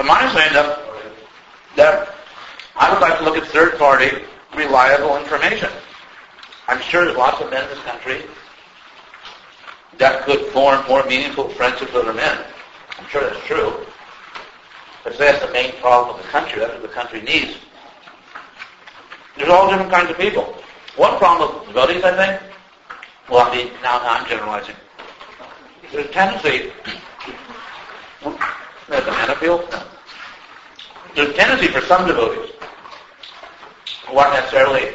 But I'm saying that I would like to look at third-party, reliable information. I'm sure there's lots of men in this country that could form more meaningful friendships with other men. I'm sure that's true. But that's the main problem of the country. That's what the country needs. There's all different kinds of people. One problem with devotees, I think, well, now I'm generalizing. There's a tendency, there's a man appeal? No. There's a tendency for some devotees who aren't necessarily,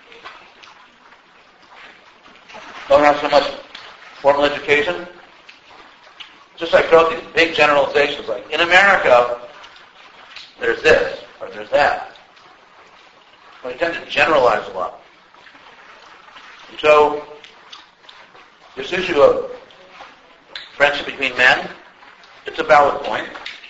don't have so much formal education, just like throw these big generalizations like, in America, there's this, or there's that. We tend to generalize a lot. And so, this issue of friendship between men, it's a valid point.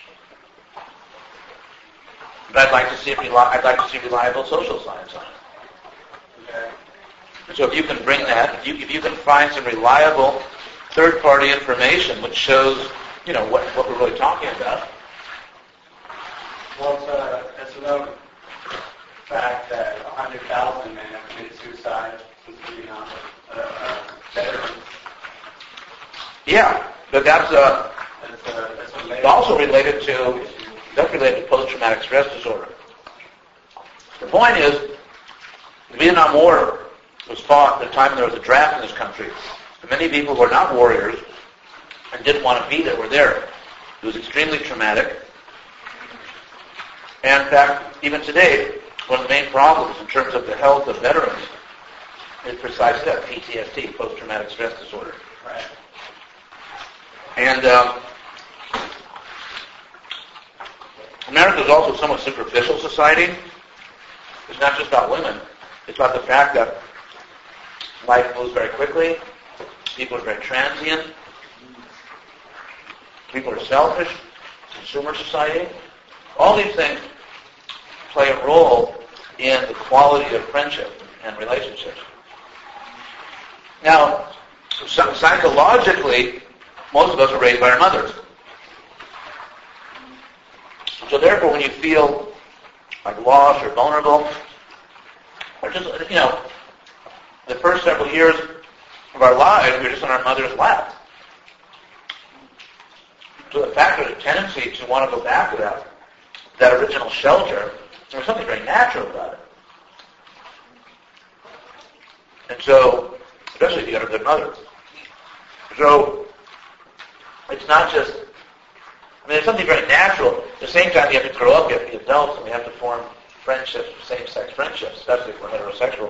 But I'd like to see reliable social science on it. Okay. And so if you can bring that, if you can find some reliable third-party information which shows, what we're really talking about. Well, it's a known fact that 100,000 men have committed suicide since the Vietnam veterans. Yeah, but that's also related to post-traumatic stress disorder. The point is, the Vietnam War was fought at the time there was a draft in this country. And many people who were not warriors and didn't want to be there were there. It was extremely traumatic. And in fact, even today, one of the main problems in terms of the health of veterans is precisely that, PTSD, post-traumatic stress disorder. Right. And America is also a somewhat superficial society. It's not just about women. It's about the fact that life moves very quickly. People are very transient. People are selfish. Consumer society. All these things play a role in the quality of friendship and relationships. Now, psychologically, most of us are raised by our mothers. So therefore, when you feel like lost or vulnerable, or just, the first several years of our lives, we're just on our mother's lap. So the fact there's a tendency to want to go back to that original shelter, there's something very natural about it. And so, especially if you got a good mother. So, it's not just, there's something very natural. At the same time, you have to grow up, you have to be adults, and we have to form friendships, same-sex friendships, especially if we're heterosexual.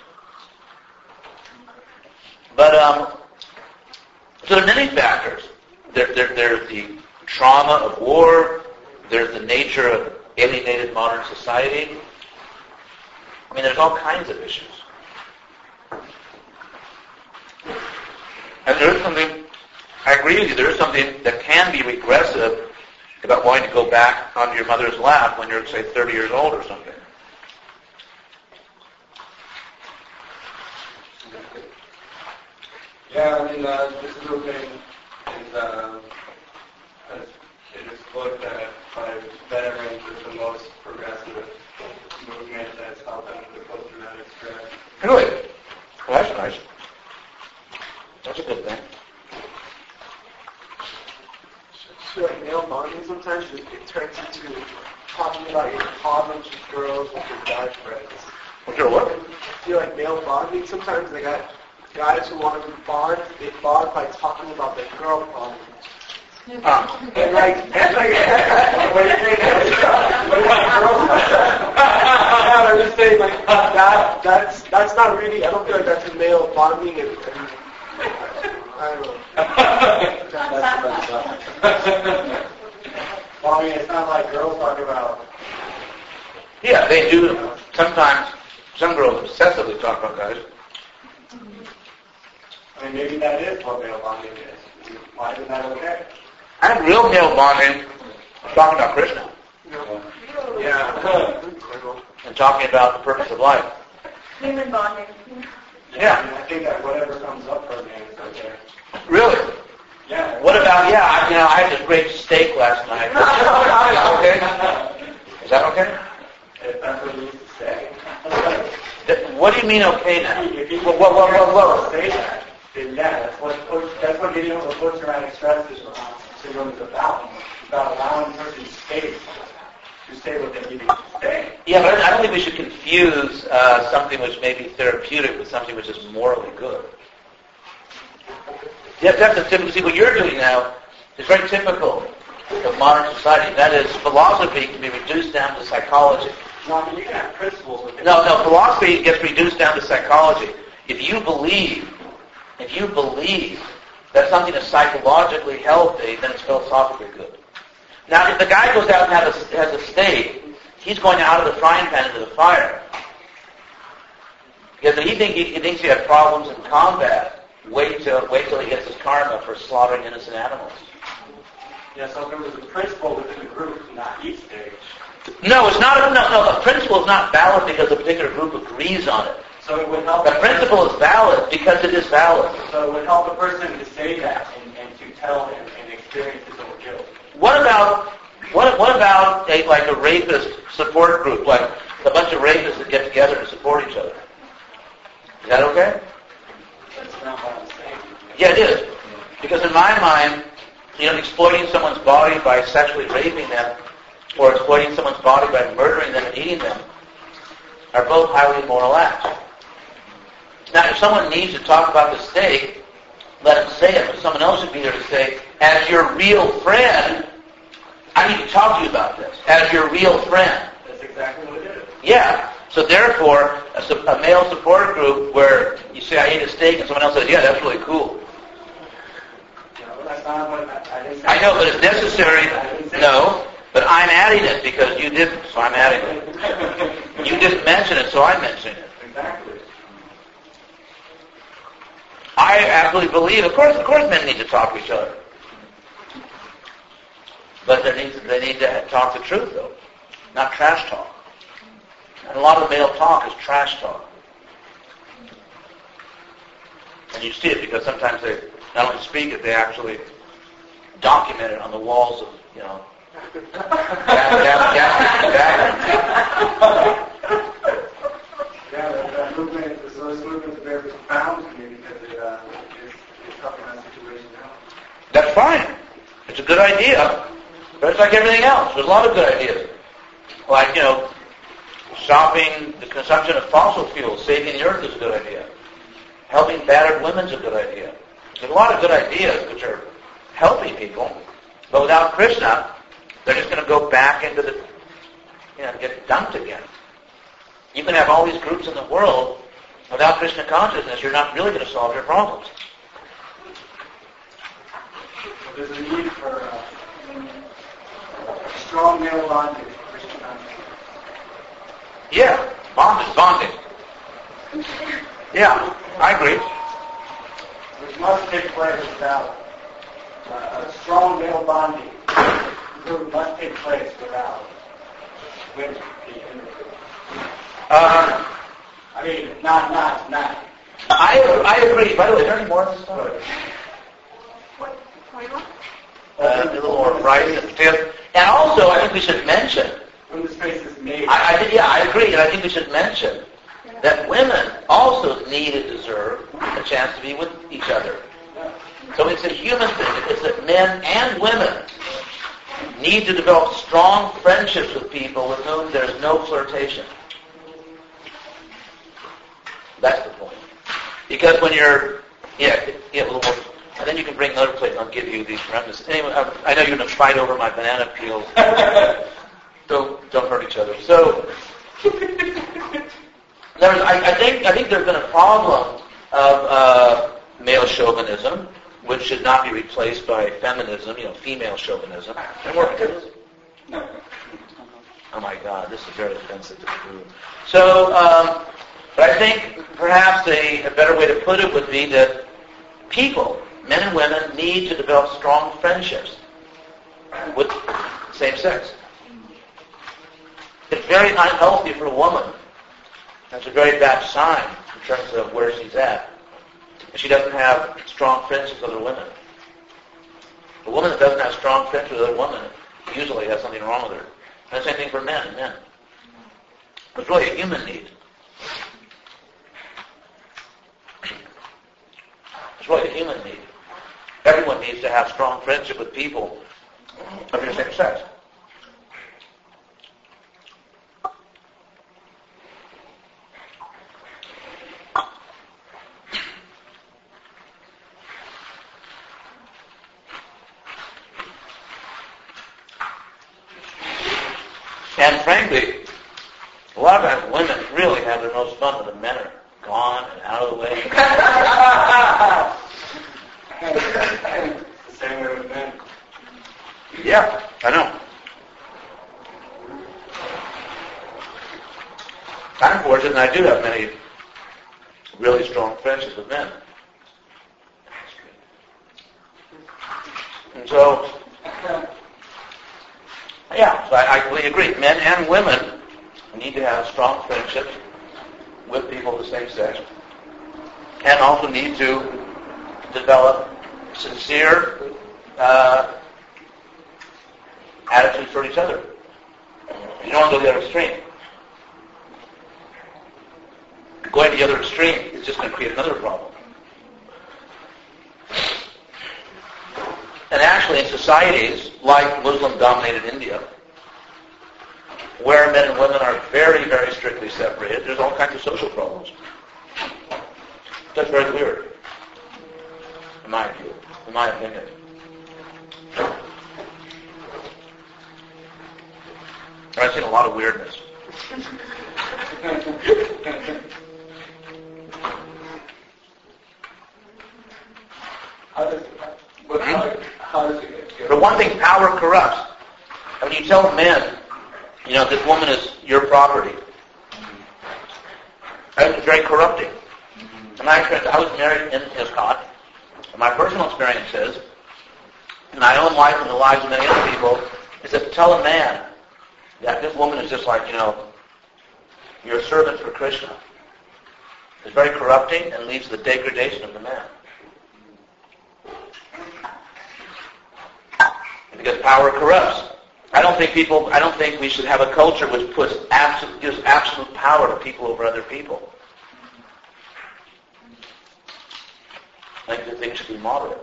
But, so there are many factors. There's the trauma of war. There's the nature of alienated modern society. There's all kinds of issues. And there is something, I agree with you, there is something that can be regressive about wanting to go back onto your mother's lap when you're, say, 30 years old or something. Yeah, this group is looked at by veterans as the most progressive movement that's helping with post-traumatic stress. Really? Well, that's nice. That's a good thing. So like male bonding sometimes, it turns into talking about your problems with girls with your guy friends. What's your what? I feel like male bonding sometimes, they got guys who want to bond, they bond by talking about their girl problems. And what do you think? I'm just saying, that's not really, I don't feel like that's a male bonding, and I don't know. Well, it's not like girls talk about. Yeah, they do. Sometimes, some girls obsessively talk about guys. Maybe that is what male bonding is. Why isn't that okay? I think real male bonding is talking about Krishna. Yeah. And talking about the purpose of life. Human bonding. Yeah. I think that whatever comes up for me is okay. Really? Yeah. What about, I had this great steak last night. Is that okay? Is that okay? If that's what you used to say. What do you mean okay now? If you Whoa. say that, then that's what getting over post-traumatic stress syndrome is about. It's about allowing a person space to say what they need to say. Yeah, but I don't think we should confuse something which may be therapeutic with something which is morally good. Yes, that's typical. See, what you're doing now is very typical of modern society. That is, philosophy can be reduced down to psychology. No, I mean, you can have principles. No, philosophy gets reduced down to psychology. If you believe that something is psychologically healthy, then it's philosophically good. Now, if the guy goes out and has a steak, he's going out of the frying pan into the fire. Because if he thinks he had problems in combat, wait till he gets his karma for slaughtering innocent animals. Yeah, so if there was a principle within the group, not each stage. No, it's not. No. The principle is not valid because a particular group agrees on it. So it would help. The principle is valid because it is valid. So it would help a person to say that and to tell and experience his own guilt. What about a rapist support group, like a bunch of rapists that get together to support each other? Is that okay? That's not what I'm saying. Yeah, it is. Because in my mind, exploiting someone's body by sexually raping them or exploiting someone's body by murdering them and eating them are both highly immoral acts. Now, if someone needs to talk about the steak, let him say it, but someone else should be there to say, as your real friend, I need to talk to you about this. As your real friend. That's exactly what it is. Yeah. So therefore, a male support group where you say, I ate a steak, and someone else says, yeah, that's really cool. That's not what I didn't say. I know, but it's necessary. No, but I'm adding it because you didn't, so I'm adding it. You didn't mention it, so I'm mentioning it. Exactly. I absolutely believe, of course men need to talk to each other. But they need to talk the truth, though, not trash talk. And a lot of male talk is trash talk. And you see it because sometimes they not only speak it, they actually document it on the walls of, That movement, this movement is very profound to me because it's helping that situation out. That's fine. It's a good idea, but it's like everything else. There's a lot of good ideas. Like, stopping the consumption of fossil fuels, saving the earth is a good idea. Helping battered women is a good idea. There's a lot of good ideas which are helping people, but without Krishna, they're just going to go back into the, get dumped again. You can have all these groups in the world, without Krishna consciousness, you're not really going to solve your problems. There's a need for strong male bonding for Krishna consciousness. Yeah, bonding. Yeah, I agree. Which must take place without a strong male bonding. It must take place without women being involved. Not. I agree. By the way, is there any more of this stuff? A little more rice and potatoes. And also, I think we should mention. When the space is made. I agree, and I think we should mention that women also need and deserve a chance to be with each other. So it's a human thing. It's that men and women need to develop strong friendships with people with whom there's no flirtation. That's the point. Because when you're, a little more, and then you can bring another plate and I'll give you these remnants. Anyway, I know you're going to fight over my banana peels. Don't hurt each other. So, I think there's been a problem of male chauvinism, which should not be replaced by feminism, female chauvinism. Oh my God, this is very offensive to the group. So, but I think perhaps a better way to put it would be that people, men and women, need to develop strong friendships with same sex. It's very unhealthy for a woman. That's a very bad sign in terms of where she's at. If she doesn't have strong friendships with other women. A woman that doesn't have strong friends with other women usually has something wrong with her. And the same thing for men and men. It's really a human need. It's really a human need. Everyone needs to have strong friendship with people of your same sex. And frankly, a lot of times women really have the most fun when the men are gone and out of the way. The same way with men. Yeah, I know. I'm fortunate, and I do have many really strong friendships with men. And so, yeah, so I completely agree. Men and women need to have strong friendships with people of the same sex, and also need to develop sincere attitudes toward each other. You don't want to go to the other extreme. Going to the other extreme is just going to create another problem. And actually, in societies like Muslim-dominated India, where men and women are very, very strictly separated, there's all kinds of social problems. That's very weird, in my view, in my opinion. I've seen a lot of weirdness. How does it get? For one thing, power corrupts. And when you tell men, this woman is your property, it's very corrupting. In my experience, I was married in ISKCON, and my personal experience is, in my own life and the lives of many other people, is that to tell a man that this woman is just like, you're a servant for Krishna, is very corrupting and leads to the degradation of the man. Because power corrupts. I don't think we should have a culture which gives absolute power to people over other people. I think that things should be moderate.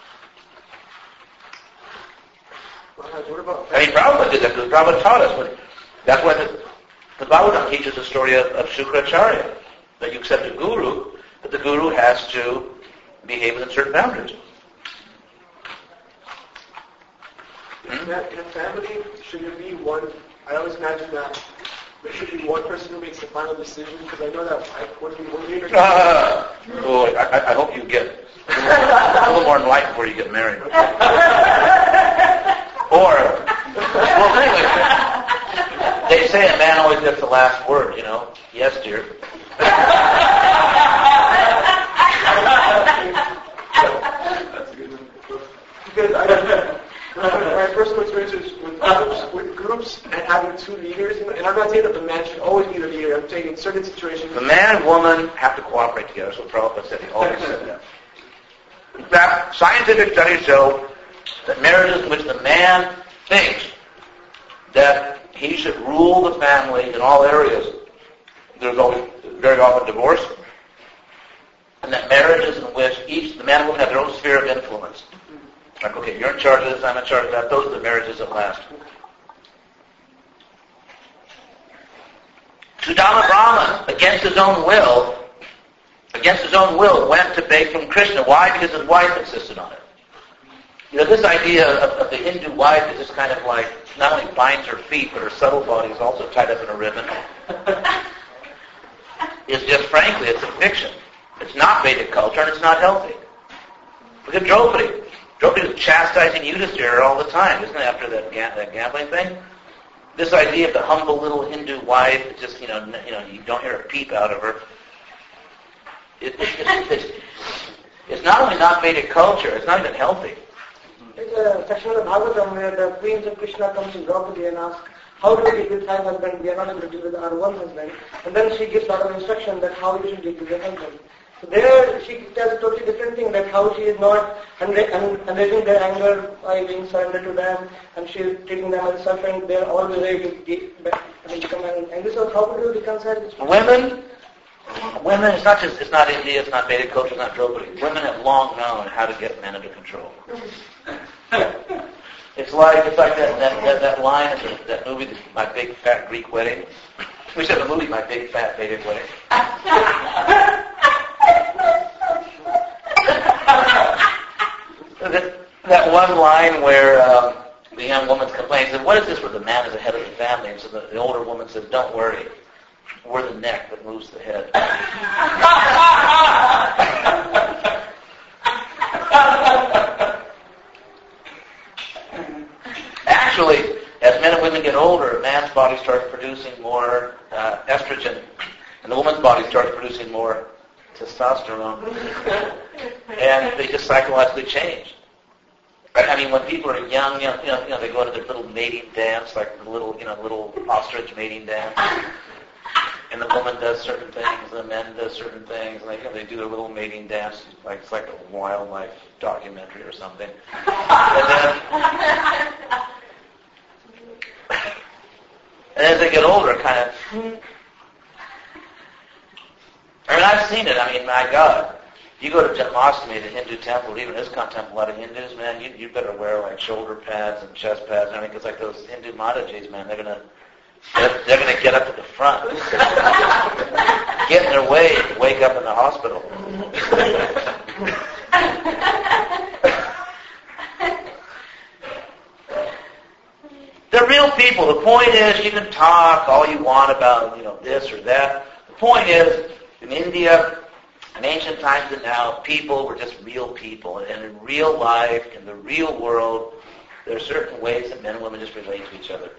Prabhupada did that because Prabhupada taught us. That's why the Bhagavatam teaches the story of Shukracharya, that you accept a guru, but the guru has to behave within certain boundaries. In a family, should there be one? I always imagine that there should be one person who makes the final decision, because I know that when you're I hope you get a little more enlightened before you get married. Well, anyway, they say a man always gets the last word, Yes, dear. That's a good one. Because my personal experience is with groups and having two leaders, and I'm not saying that the man should always be the leader. I'm saying in certain situations, the man and woman have to cooperate together. So Prabhupada said, he always said that. In fact, scientific studies show that marriages in which the man thinks that he should rule the family in all areas, there's always very often divorce, and that marriages in which the man and woman have their own sphere of influence. Like, okay, you're in charge of this, I'm in charge of that. Those are the marriages that last. Sudama Brahman, against his own will, went to beg from Krishna. Why? Because his wife insisted on it. This idea of the Hindu wife is just kind of like, not only binds her feet, but her subtle body is also tied up in a ribbon. It's just, frankly, it's a fiction. It's not Vedic culture, and it's not healthy. Look at Draupadi. Draupadi was chastising Yudhishthira all the time, isn't it, after that gambling thing? This idea of the humble little Hindu wife, it's just, you don't hear a peep out of her. It's not only not Vedic culture, it's not even healthy. It's a section of the Bhagavatam where the Queens of Krishna comes to Draupadi and asks, how do we deal with 5 husbands? We are not able to deal with our one husband. And then she gives a lot of instruction that how you should deal with your husband. So there she tells a totally different thing, that how she is not unraising their anger by being surrendered to them, and she is treating them as suffering. They are always ready to become angry. So how do you reconcile this? Women, it's not India, it's not Vedic culture, it's not Draupadi. Women have long known how to get men under control. It's like that line in that movie, My Big Fat Greek Wedding. We said the movie, My Big Fat Vedic Wedding. That one line where the young woman complains, says, "What is this where the man is the head of the family?" And so the older woman says, "Don't worry. We're the neck that moves the head." Actually, as men and women get older, a man's body starts producing more estrogen, and the woman's body starts producing more testosterone, and they just psychologically change. I mean, when people are young, they go into their little mating dance, like the little ostrich mating dance. And the woman does certain things, and the men does certain things, and they do their little mating dance, like it's like a wildlife documentary or something. And as they get older, kind of. I mean, I've seen it. I mean, my God, you go to Janmashtami, the Hindu temple, even ISKCON temple, a lot of Hindus, man, you better wear like shoulder pads and chest pads and everything, because like those Hindu Matajis, man, they're gonna get up at the front, get in their way, and wake up in the hospital. They're real people. The point is, you can talk all you want about, this or that. The point is, in India, in ancient times and now, people were just real people. And in real life, in the real world, there are certain ways that men and women just relate to each other.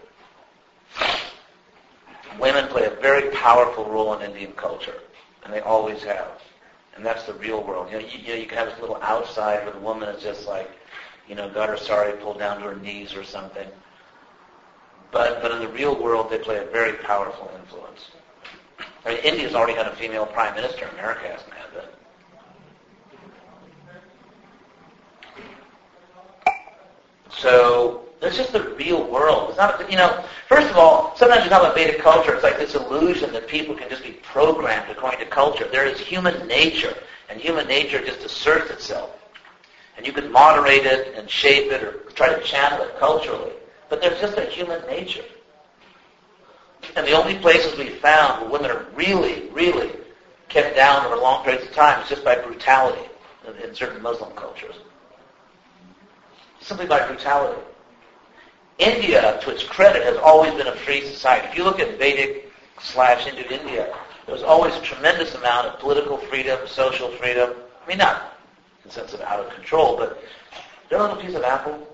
Women play a very powerful role in Indian culture, and they always have. And that's the real world. You can have this little outside where the woman is just like, got her sari pulled down to her knees or something. But in the real world, they play a very powerful influence. I mean, India's already had a female prime minister. America hasn't had that. So it's just the real world. It's not, first of all, sometimes you talk about Vedic culture, it's like this illusion that people can just be programmed according to culture. There is human nature, and human nature just asserts itself. And you can moderate it and shape it or try to channel it culturally. But there's just a human nature. And the only places we found where women are really, really kept down over long periods of time is just by brutality in certain Muslim cultures. Simply by brutality. India, to its credit, has always been a free society. If you look at Vedic/Hindu India, there's always a tremendous amount of political freedom, social freedom. I mean, not in the sense of out of control, but they're a little piece of apple.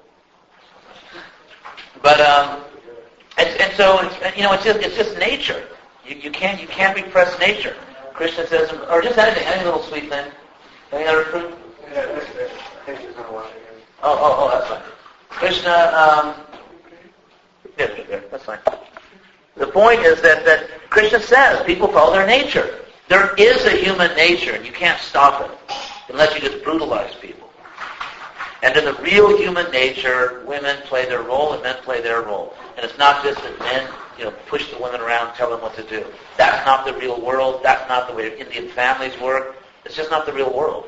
But and so it's just nature. You can't repress nature. Krishna says, or just any little sweet thing. Any other fruit? Yeah, that's it. I think she's not watching it. Oh, that's fine. Krishna, that's fine. The point is that Krishna says people follow their nature. There is a human nature, and you can't stop it unless you just brutalize people. And in the real human nature, women play their role and men play their role. And it's not just that men, push the women around, tell them what to do. That's not the real world. That's not the way Indian families work. It's just not the real world.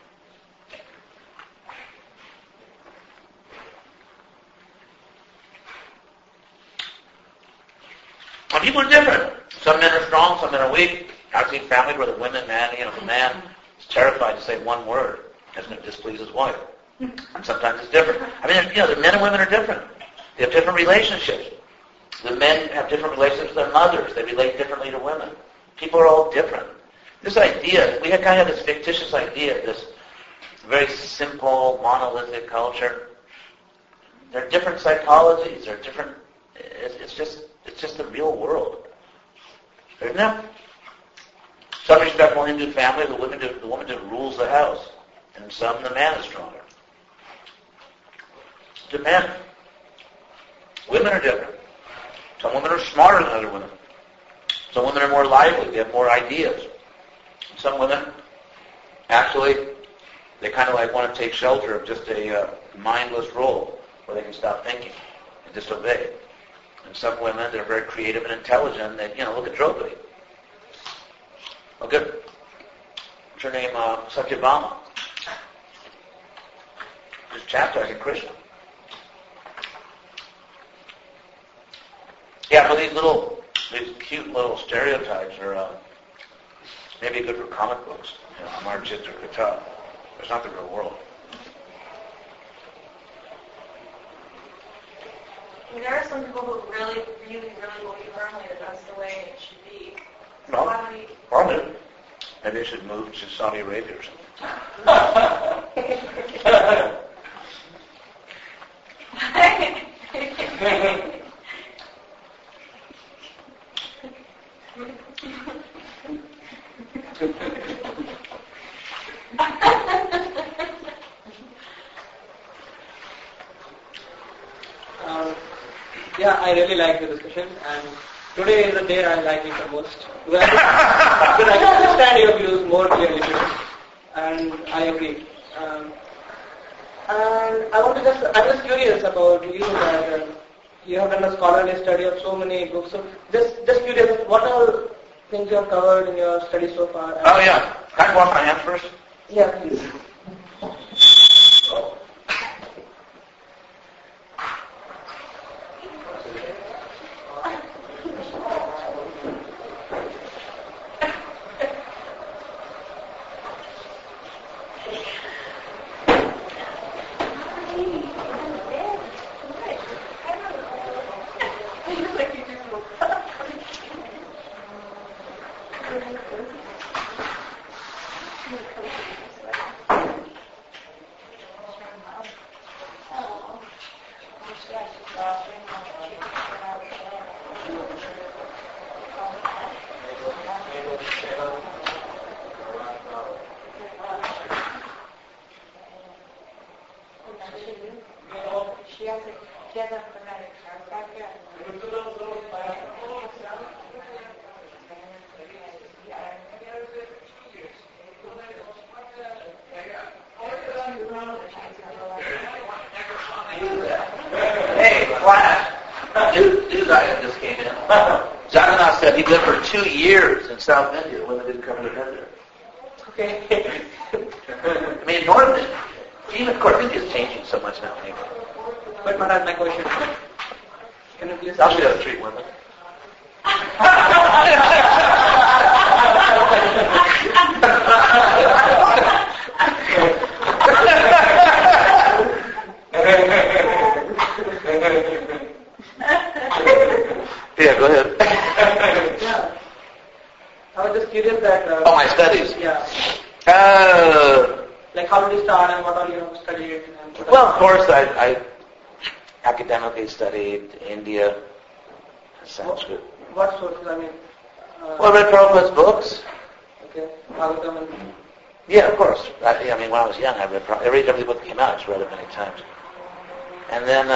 And people are different. Some men are strong, some men are weak. I've seen families where the man is terrified to say one word. That's going to displease his wife. And sometimes it's different. I mean, the men and women are different. They have different relationships. The men have different relationships with their mothers. They relate differently to women. People are all different. This idea, we kind of have this fictitious idea, this very simple, monolithic culture. There are different psychologies. There are different. It's just the real world, isn't it? Some respectful Hindu families, the woman just rules the house, and some the man is stronger. Depends. Women are different. Some women are smarter than other women. Some women are more lively. They have more ideas. Some women Actually, they kind of like want to take shelter of just a mindless role where they can stop thinking and just obey. And some women, they're very creative and intelligent. They, look at Draupadi. Look at, what's her name, Satyabhama. Just chastising Krishna. Yeah, but these cute little stereotypes are maybe good for comic books. Amar Chitra Katha. It's not the real world. There are some people who really, really, really believe firmly that that's the way it should be. No, Why do we... probably. Maybe they should move to Saudi Arabia or Yeah, I really like the discussion, and today is the day I like it the most. Because I can understand your views more clearly today, and I agree. And I'm just curious about you that you have done a scholarly study of so many books. So just curious, what all things you have covered in your study so far? Oh yeah, can I wash my hands first? Yeah, please. News item just came in. Jagannath said he lived for 2 years in South India. Women didn't come to visit. Okay. I mean, North India, of course, India's changing so much now. Anyway. But Maharaj, my question. Can you please... How should I treat women? Yeah, go ahead. Yeah. I was just curious that... my studies. Yeah. Like how did you start and what all you have studied? Well, of course, I academically studied India, Sanskrit. What sources? I mean... Well, I read Prabhupada's books. Okay. Bhagavatam and... Yeah, of course. I mean, when I was young, I read every book that came out. I just read it many times. And then,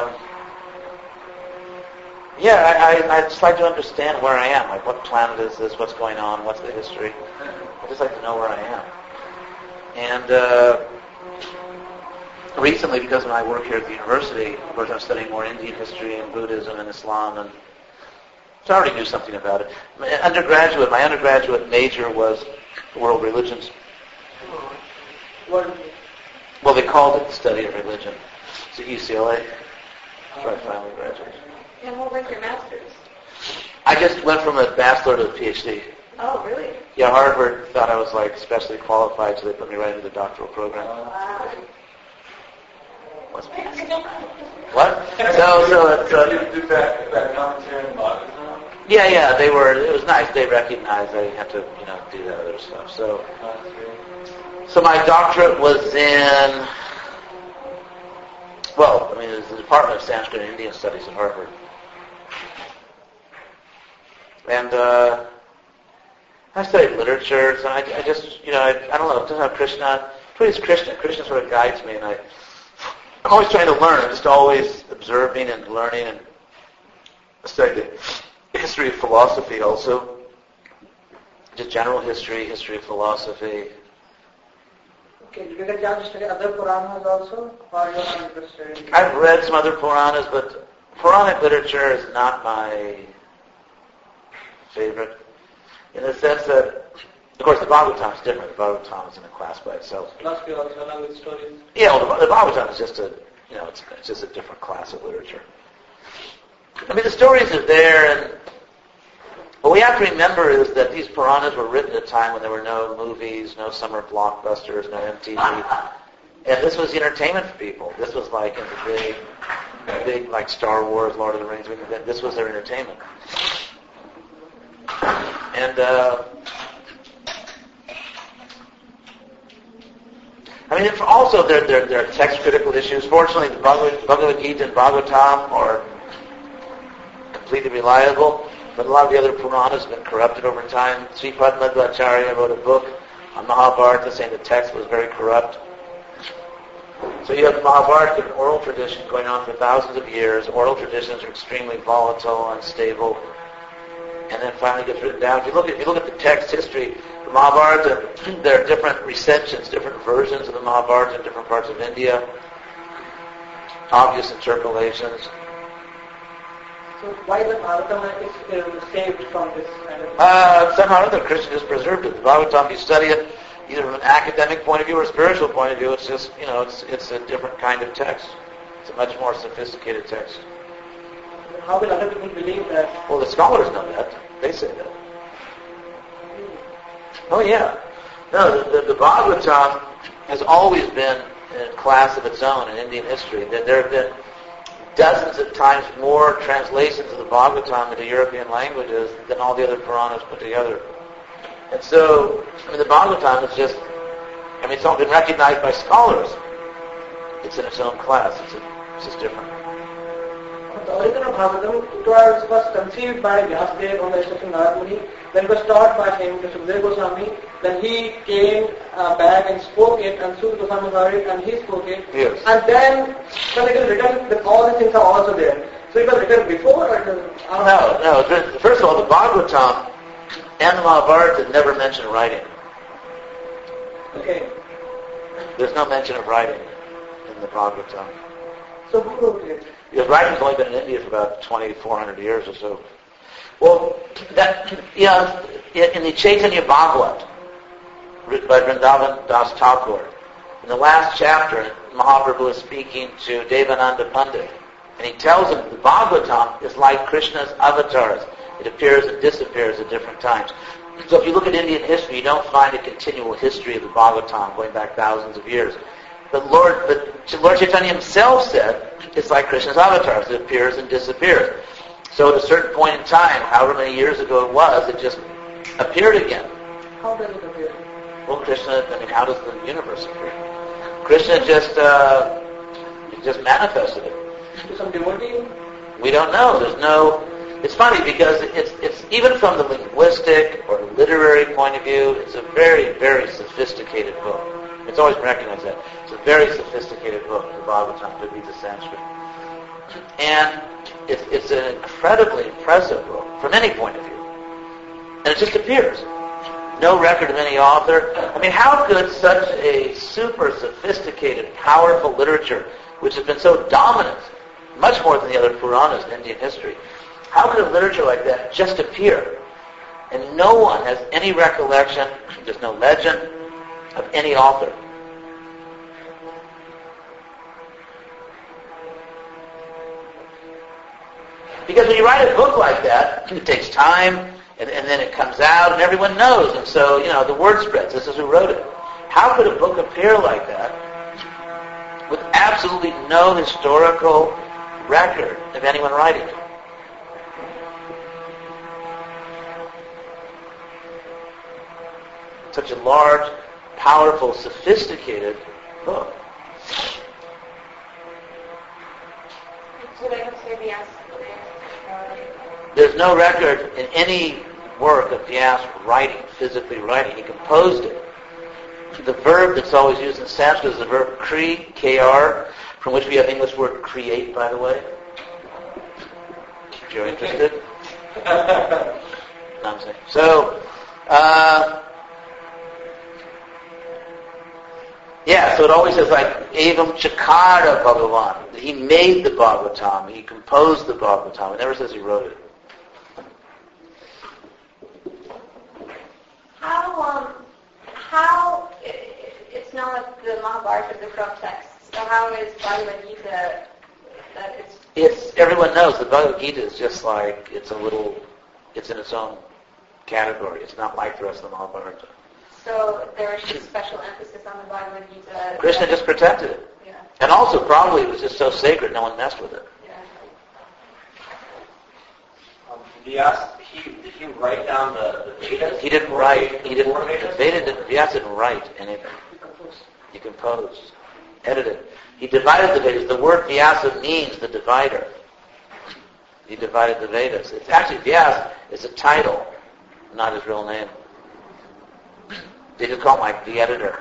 I just like to understand where I am. Like, what planet is this? What's going on? What's the history? I just like to know where I am. And recently, because of my work here at the university, of course, I'm studying more Indian history and Buddhism and Islam, and so I already knew something about it. My undergraduate major was world religions. What? Well, they called it the study of religion. It's at UCLA. That's where I finally graduated. And what was your master's? I just went from a bachelor to a PhD. Oh, really? Yeah, Harvard thought I was like specially qualified, so they put me right into the doctoral program. Wow. What's what? So it's Did that commentary in Bhagavatam? yeah. It was nice. They recognized I had to do that other stuff. So my doctorate was in. Well, I mean, it was the Department of Sanskrit and Indian Studies at Harvard. And I studied literature, so I just, I don't know, it doesn't have Krishna. Please, Krishna sort of guides me, and I'm always trying to learn. I'm just always observing and learning, and I studied the history of philosophy also. Just general history of philosophy. Okay, did you get a chance to study other Puranas also, or you're not interested in? I've read some other Puranas, but Puranic literature is not my favorite, in the sense that, of course, the Bhagavatam is different. The Bhagavatam is in a class by itself. Philosophy also, along with stories. Yeah, well, the Bhagavatam is just it's just a different class of literature. I mean, the stories are there, and what we have to remember is that these Puranas were written at a time when there were no movies, no summer blockbusters, no MTV, and this was the entertainment for people. This was like in the big like Star Wars, Lord of the Rings. This was their entertainment, and I mean, also there are text critical issues. Fortunately, the Bhagavad Gita and Bhagavatam are completely reliable, but a lot of the other Puranas have been corrupted over time. Sripad Madhvacharya wrote a book on Mahabharata saying the text was very corrupt. So you have Mahabharata, an oral tradition going on for thousands of years. Oral traditions are extremely volatile, unstable, and then finally gets written down. If you look at the text history, the Mahabharata, there are different recensions, different versions of the Mahabharata in different parts of India, obvious interpolations. So why the Bhagavatam is saved from this kind of... Somehow or other, Krishna has preserved it. The Bhagavatam, if you study it, either from an academic point of view or a spiritual point of view, it's just, it's a different kind of text. It's a much more sophisticated text. How will other people believe that? Well, the scholars know that. They say that. Oh, yeah. No, the Bhagavatam has always been in a class of its own in Indian history. There have been dozens of times more translations of the Bhagavatam into European languages than all the other Puranas put together. And so, the Bhagavatam is just, it's all been recognized by scholars. It's in its own class. It's just different. The original Bhagavatam, it was first conceived by Vyasadeva on the instruction of Narad Muni, then it was taught by him to Sukadeva Goswami, then he came back and spoke it, and Sukadeva Goswami heard it, and he spoke it. Yes. And then, when it was written, then all these things are also there. So it was written before, or it was after? No. First of all, the Bhagavatam and the Mahabharata never mention writing. Okay. There's no mention of writing in the Bhagavatam. So who wrote it? Because writing's only been in India for about 2,400 years or so. Well, in the Chaitanya Bhagavat, written by Vrindavan Das Thakur, in the last chapter, Mahaprabhu is speaking to Devananda Pandit, and he tells him the Bhagavatam is like Krishna's avatars. It appears and disappears at different times. So if you look at Indian history, you don't find a continual history of the Bhagavatam going back thousands of years. But Lord Chaitanya himself said it's like Krishna's avatars. It appears and disappears. So at a certain point in time, however many years ago it was, it just appeared again. How does it appear? Well, Krishna, how does the universe appear? Krishna just manifested it. To some devotee? We don't know. It's funny because it's even from the linguistic or literary point of view, it's a very, very sophisticated book. It's always been recognized that. It's a very sophisticated book, the Bhagavatam, to read the Sanskrit. And it's an incredibly impressive book from any point of view. And it just appears. No record of any author. How could such a super sophisticated, powerful literature, which has been so dominant, much more than the other Puranas in Indian history, how could a literature like that just appear? And no one has any recollection, there's no legend, of any author. Because when you write a book like that, it takes time, and then it comes out, and everyone knows. And so, the word spreads. This is who wrote it. How could a book appear like that with absolutely no historical record of anyone writing it? Such a large, powerful, sophisticated book. There's no record in any work of Vyas writing, physically writing. He composed it. The verb that's always used in Sanskrit is the verb kri, kr, from which we have the English word create, by the way. If you're interested. No, I'm saying. So, Yeah, so it always says like, Evam Chakara Bhagavan. He made the Bhagavatam. He composed the Bhagavatam. It never says he wrote it. How, it's not like the Mahabharata is the corrupt text. So how is Bhagavad Gita, that it's... Everyone knows the Bhagavad Gita is just like, it's in its own category. It's not like the rest of the Mahabharata. So there is just special emphasis on the Bhagavad Gita. Krishna just protected it. Yeah. And also probably it was just so sacred no one messed with it. Vyasa, did he write down the Vedas? He didn't write. Vyasa didn't write anything. He composed, edited. He divided the Vedas. The word Vyasa means the divider. He divided the Vedas. It's actually, Vyasa is a title, not his real name. They just call him like the editor.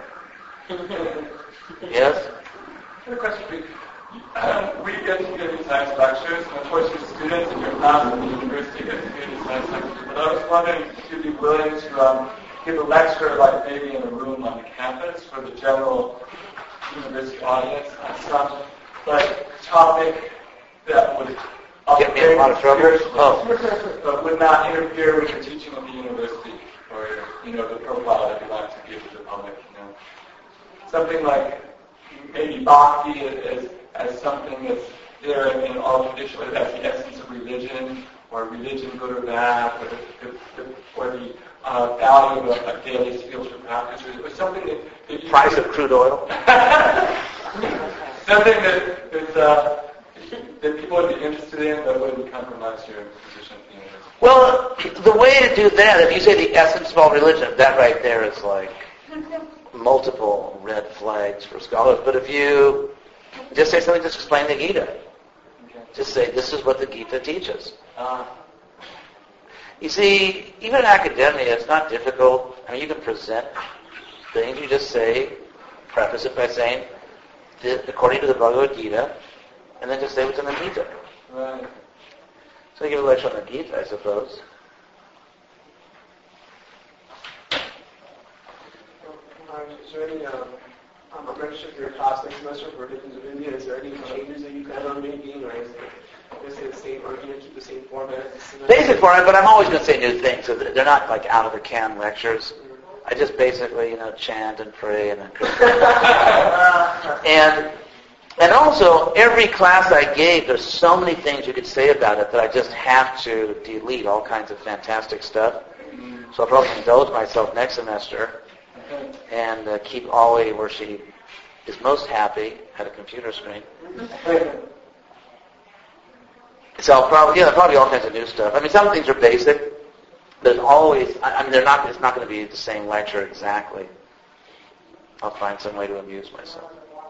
Yes? I have a question for you. We get to give these science lectures, and of course your students in your class at the university get to hear these science lectures. But I was wondering if you'd be willing to give a lecture, like maybe in a room on the campus for the general university audience on some like topic that would Get me in a lot of trouble? but would not interfere with the teaching of the university or the profile that you like to give to the public. Something like maybe bhakti as something that's there in all tradition, whether that's the essence of religion, or religion good or bad, or the value of a daily spiritual practice, or something that you... Price of crude oil? Something that people would be interested in that wouldn't compromise your position at the university. Well, the way to do that, if you say the essence of all religion, that right there is like multiple red flags for scholars. But if you just say something, just explain the Gita. Just say, this is what the Gita teaches. You see, even in academia, it's not difficult. I mean, you can present things. You just say, preface it by saying, according to the Bhagavad Gita, and then just say what's in the Gita. Right. So you give a lecture on the Gita, I suppose. Is there any, I'm mentioning your class next semester for Dickens of India, is there any changes that you plan on making, or is it the same, or are you going to keep the same format as the semester? Basic format, but I'm always going to say new things, so they're not like out-of-the-can lectures. I just basically, chant and pray and then and also, every class I gave, there's so many things you could say about it that I just have to delete all kinds of fantastic stuff. So I'll probably indulge myself next semester and keep Ollie where she is most happy at a computer screen. So I'll probably all kinds of new stuff. I mean, some things are basic. There's always, it's not going to be the same lecture exactly. I'll find some way to amuse myself.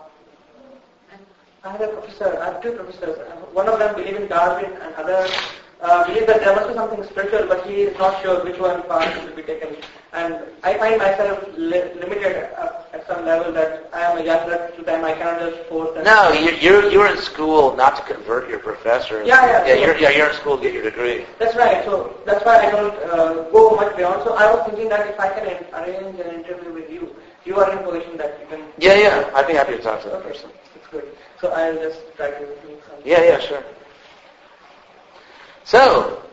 I have two professors. One of them believes in Darwin and other believes that there must be something spiritual, but he is not sure which one path should be taken. And I find myself limited at some level that I am a young to them. I cannot just force them. No, you're in school not to convert your professors. You're in school to get your degree. That's right. So that's why I don't go much beyond. So I was thinking that if I can arrange an interview with you, you are in a position that you can... Yeah. I'd be happy to talk to that person. That's good. So I'll just try to meet some... Yeah, sure. So,